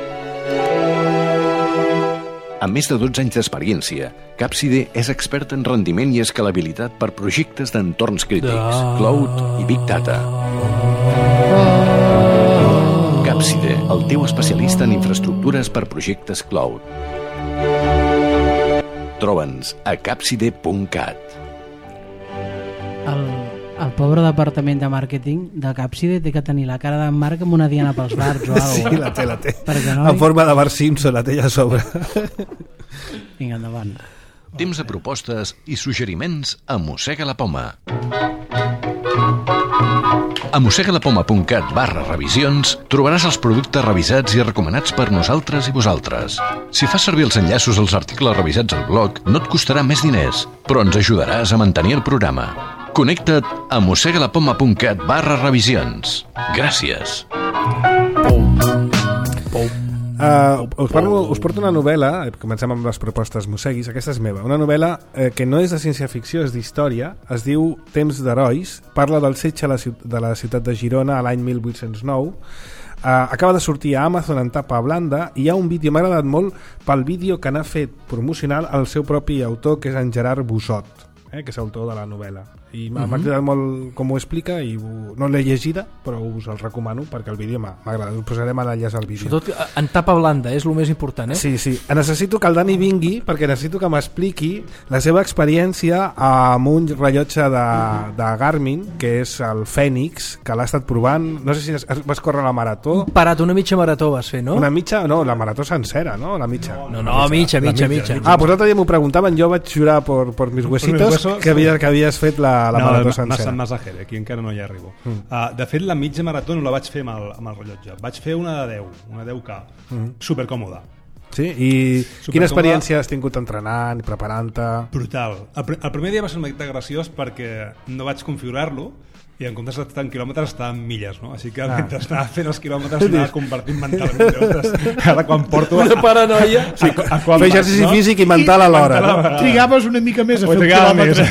Amb més de dotze anys d'experiència, Capside és expert en rendiment i escalabilitat per projectes d'entorns crítics, cloud i Big Data. Capside, el teu especialista en infraestructures per projectes cloud. Troba'ns a capside punt cat. El, el pobre departament de màrqueting de Capside té que tenir la cara d'en Marc amb una diana pels barbs o alguna cosa. Sí, la té, la té. No en forma de Bart Simpson, la té allà a sobre. Vinga, endavant. Temps de propostes i suggeriments a Mossega la Poma. A mossegalapoma.cat barra revisions trobaràs els productes revisats i recomanats per nosaltres i vosaltres. Si fas servir els enllaços als articles revisats al blog, no et costarà més diners, però ens ajudaràs a mantenir el programa. Connecta't a mossegalapoma.cat barra revisions. Gràcies. Uh, us, parlo, us porto una novel·la, comencem amb les propostes mosseguis, aquesta és meva, una novel·la eh, que no és de ciència-ficció, és d'història, es diu Temps d'herois, parla del setge de la ciutat de Girona a l'any mil vuit-cents nou, uh, acaba de sortir a Amazon en tapa blanda i hi ha un vídeo, m'ha agradat molt pel vídeo que n'ha fet promocional el seu propi autor, que és en Gerard Busot, eh, que és autor de la novel·la, i m'ha uh-huh. agradat molt com ho explica i ho, no l'he llegida però us el recomano perquè el vídeo m'ha agradat, us posarem a l'enllaç al vídeo. Sobretot en tapa blanda és el més important, eh? Sí, sí, necessito que el Dani vingui perquè necessito que m'expliqui la seva experiència amb un rellotge de, de Garmin que és el Fènix, que l'ha estat provant, no sé si es, vas córrer la marató. Parat, una mitja marató vas fer, no? Una mitja, no, la marató sencera, no? La mitja. No, no, mitja, mitja, mitja. Ah, pues l'altre dia m'ho preguntaven, jo vaig jurar por, por mis huesitos por mis que, havia, que havies fet la la no, marató sencera. Massa, massa jere, aquí encara no hi arribo. Mm. Uh, de fet, la mitja marató no la vaig fer amb el, amb el rellotge. Vaig fer una de deu, una deu K. Mm. Supercòmoda. Sí? I Super quina experiència has tingut entrenant i preparant-te? Brutal. El, pr el primer dia va ser una mica graciós perquè no vaig configurar-lo i en comptes d'estar en quilòmetres estava en milles, no? Així que ah. mentre estava fent els quilòmetres anava convertint mentalment. Ara quan porto una paranoia sí, a, a fer exercici no? físic i mental alhora, no? Trigaves una mica més a fer un quilòmetre.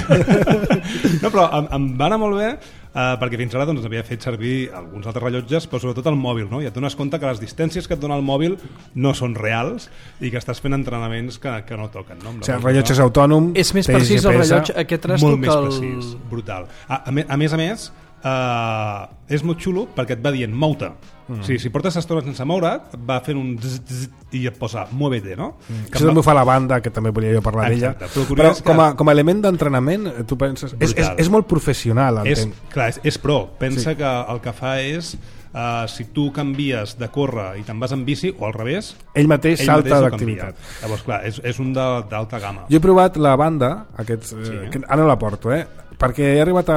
No, però em, em va anar molt bé uh, perquè fins ara doncs, havia fet servir alguns altres rellotges, però sobretot el mòbil, no? I et dones compte que les distàncies que et dona el mòbil no són reals i que estàs fent entrenaments que, que no toquen, no? O sigui, el rellotge és autònom, és més precís el rellotge aquest trasto molt més que el... precís, brutal. A, a, a més a més, uh, és molt xulo perquè et va dient mou-te. Mm. O sigui, si portes estona sense moure't, va fent un zzz, zzz, i et posa muévete, no? Mm. Això també ho fa la banda, que també volia jo parlar d'ella. Però, però com, a, com a element d'entrenament, tu penses... És, és, és molt professional. És, clar, és, és pro. Pensa sí. que el que fa és... Uh, si tu canvies de córrer i te'n vas en bici, o al revés... Ell mateix ell salta d'activitat. Llavors, clar, és, és un d'alta gamma. Jo he provat la banda, aquests, sí. eh, que ara no la porto, eh? Perquè he arribat a...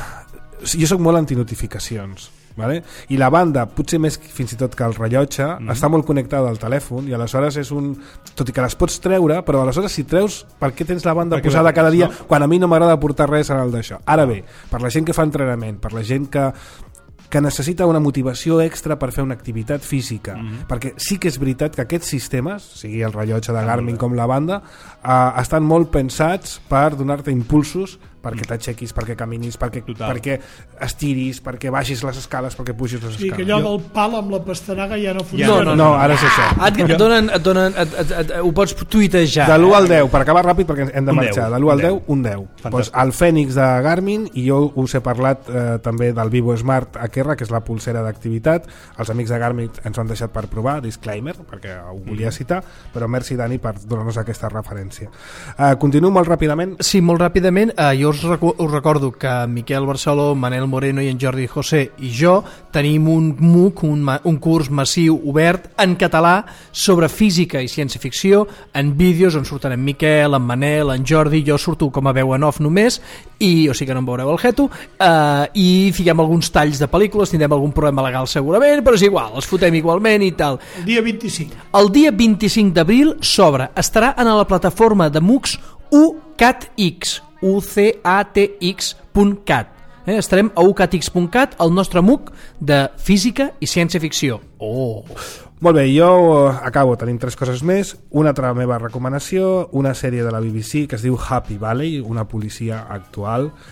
Jo soc molt antinotificacions. Vale? I la banda, potser més fins i tot que el rellotge, mm. està molt connectada al telèfon i aleshores és un... Tot i que les pots treure, però aleshores si treus, per què tens la banda perquè posada cada dia, no? Quan a mi no m'agrada portar res en el d'això? Ara bé, per la gent que fa entrenament, per la gent que que necessita una motivació extra per fer una activitat física, mm-hmm. perquè sí que és veritat que aquests sistemes, sigui el rellotge de Garmin com la banda, eh, estan molt pensats per donar-te impulsos perquè t'aixequis, perquè caminis, perquè, perquè estiris, perquè baixis les escales, perquè pugis les escales. Sí, que allò del pal amb la pastanaga ja no funciona. No, no, no, ara és això. Et, et donen, et donen, et, et, et, ho pots tuitejar. De l'u al deu, per acabar ràpid perquè hem de marxar, de l'u al deu, un deu. Pues el Fènix de Garmin, i jo us he parlat eh, també del Vivo Smart Akerra, que és la pulsera d'activitat. Els amics de Garmin ens ho han deixat per provar, disclaimer, perquè ho volia citar, però merci Dani per donar-nos aquesta referència. Eh, continuo molt ràpidament. Sí, molt ràpidament. Eh, jo us, recu us recordo que Miquel Barceló, Manel Moreno i en Jordi José i jo tenim un MOOC, un, un curs massiu obert en català sobre física i ciència-ficció, en vídeos on surten en Miquel, en Manel, en Jordi, jo surto com a veu en off només, i, o sigui que no em veureu el jeto, eh, i fiquem alguns talls de pel·lícules, tindrem algun problema legal segurament, però és igual, els fotem igualment i tal. El dia vint-i-cinc. El dia vint-i-cinc d'abril s'obre, estarà en la plataforma de MOOCs U C A T X, u c a t x punt cat. Eh, estarem a u c a t x punt cat, el nostre MOOC de física i ciència-ficció. Oh! Molt bé, jo acabo, tenim tres coses més. Una altra meva recomanació, una sèrie de la B B C que es diu Happy Valley, una policia actual,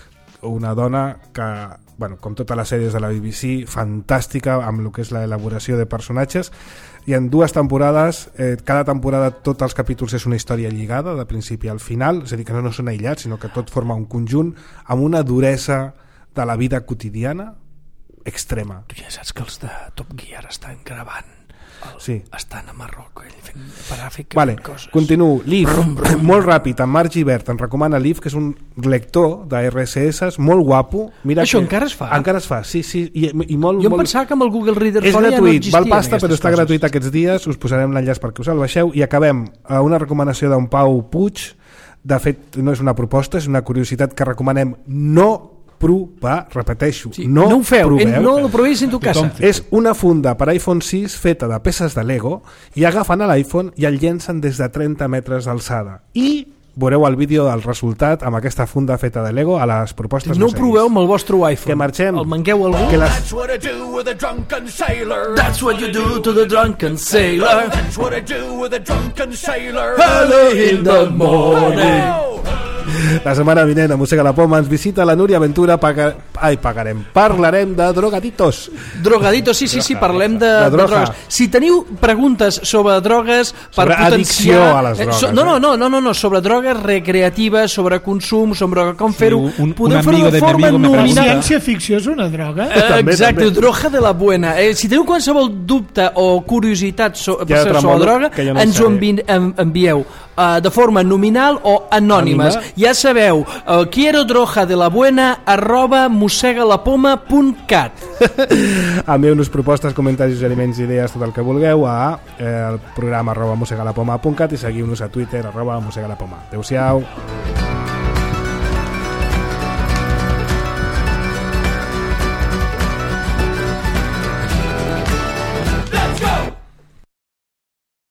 una dona que, bueno, com totes les sèries de la B B C, fantàstica amb el que és l'elaboració de personatges. Hi ha dues temporades, eh, cada temporada tots els capítols és una història lligada de principi al final, és a dir, que no, no són aïllats, sinó que tot forma un conjunt amb una duresa de la vida quotidiana extrema. Tu ja saps que els de Top Gear estan gravant, el, sí. estan a Marroc fent, per Àfrica, vale, coses. Continuo. Liv, molt ràpid, en Marc Givert en recomana Liv, que és un lector de R S S, molt guapo. Mira Això que encara es fa? Encara es fa, sí, sí. I, i molt, jo em molt... pensava que amb el Google Reader és Phone gratuït, ja no existien val pasta, però està coses. gratuït aquests dies, us posarem l'enllaç perquè us el baixeu, i acabem a una recomanació d'en Pau Puig. De fet, no és una proposta, és una curiositat que recomanem no provar, repeteixo, sí, no, no ho feu, proveu, no lo provéis en tu casa. És una funda per iPhone sis feta de peces de Lego i agafen a l'iPhone i el llencen des de trenta metres d'alçada. I veureu el vídeo del resultat amb aquesta funda feta de Lego a les propostes. No ho proveu amb el vostre iPhone. Que marxem. El mangueu algú. Que les... That's what I do with a drunken sailor. That's what you do to the drunken sailor. That's what I do with a drunken sailor. Early in the morning. La setmana vinent a Mossega la Poma ens visita la Núria Ventura. Paga... Ai, pagarem. Parlarem de drogaditos. Drogaditos, sí, sí, sí, parlem de, de, de drogues. Si teniu preguntes sobre drogues per sobre potenciar... addicció a les drogues. Eh, so, no, no, no, no, no, no, sobre drogues recreatives, sobre consum, sobre com fer-ho. Sí, un, podeu un fer-ho de forma nominal. La ciència-ficció és una droga. Eh, També, exacte, també. droga de la buena. Eh, si teniu qualsevol dubte o curiositat so, per ser sobre la droga, no ens ho envi en, envieu uh, de forma nominal o anònimes. Anima. Ja sabeu, uh, quiero droga de la buena arroba mossegalapoma punt cat. Envieu-nos propostes, comentaris, suggeriments, idees, tot el que vulgueu a eh, el programa arroba mossegalapoma punt cat i seguiu-nos a Twitter arroba mossegalapoma. Adéu-siau.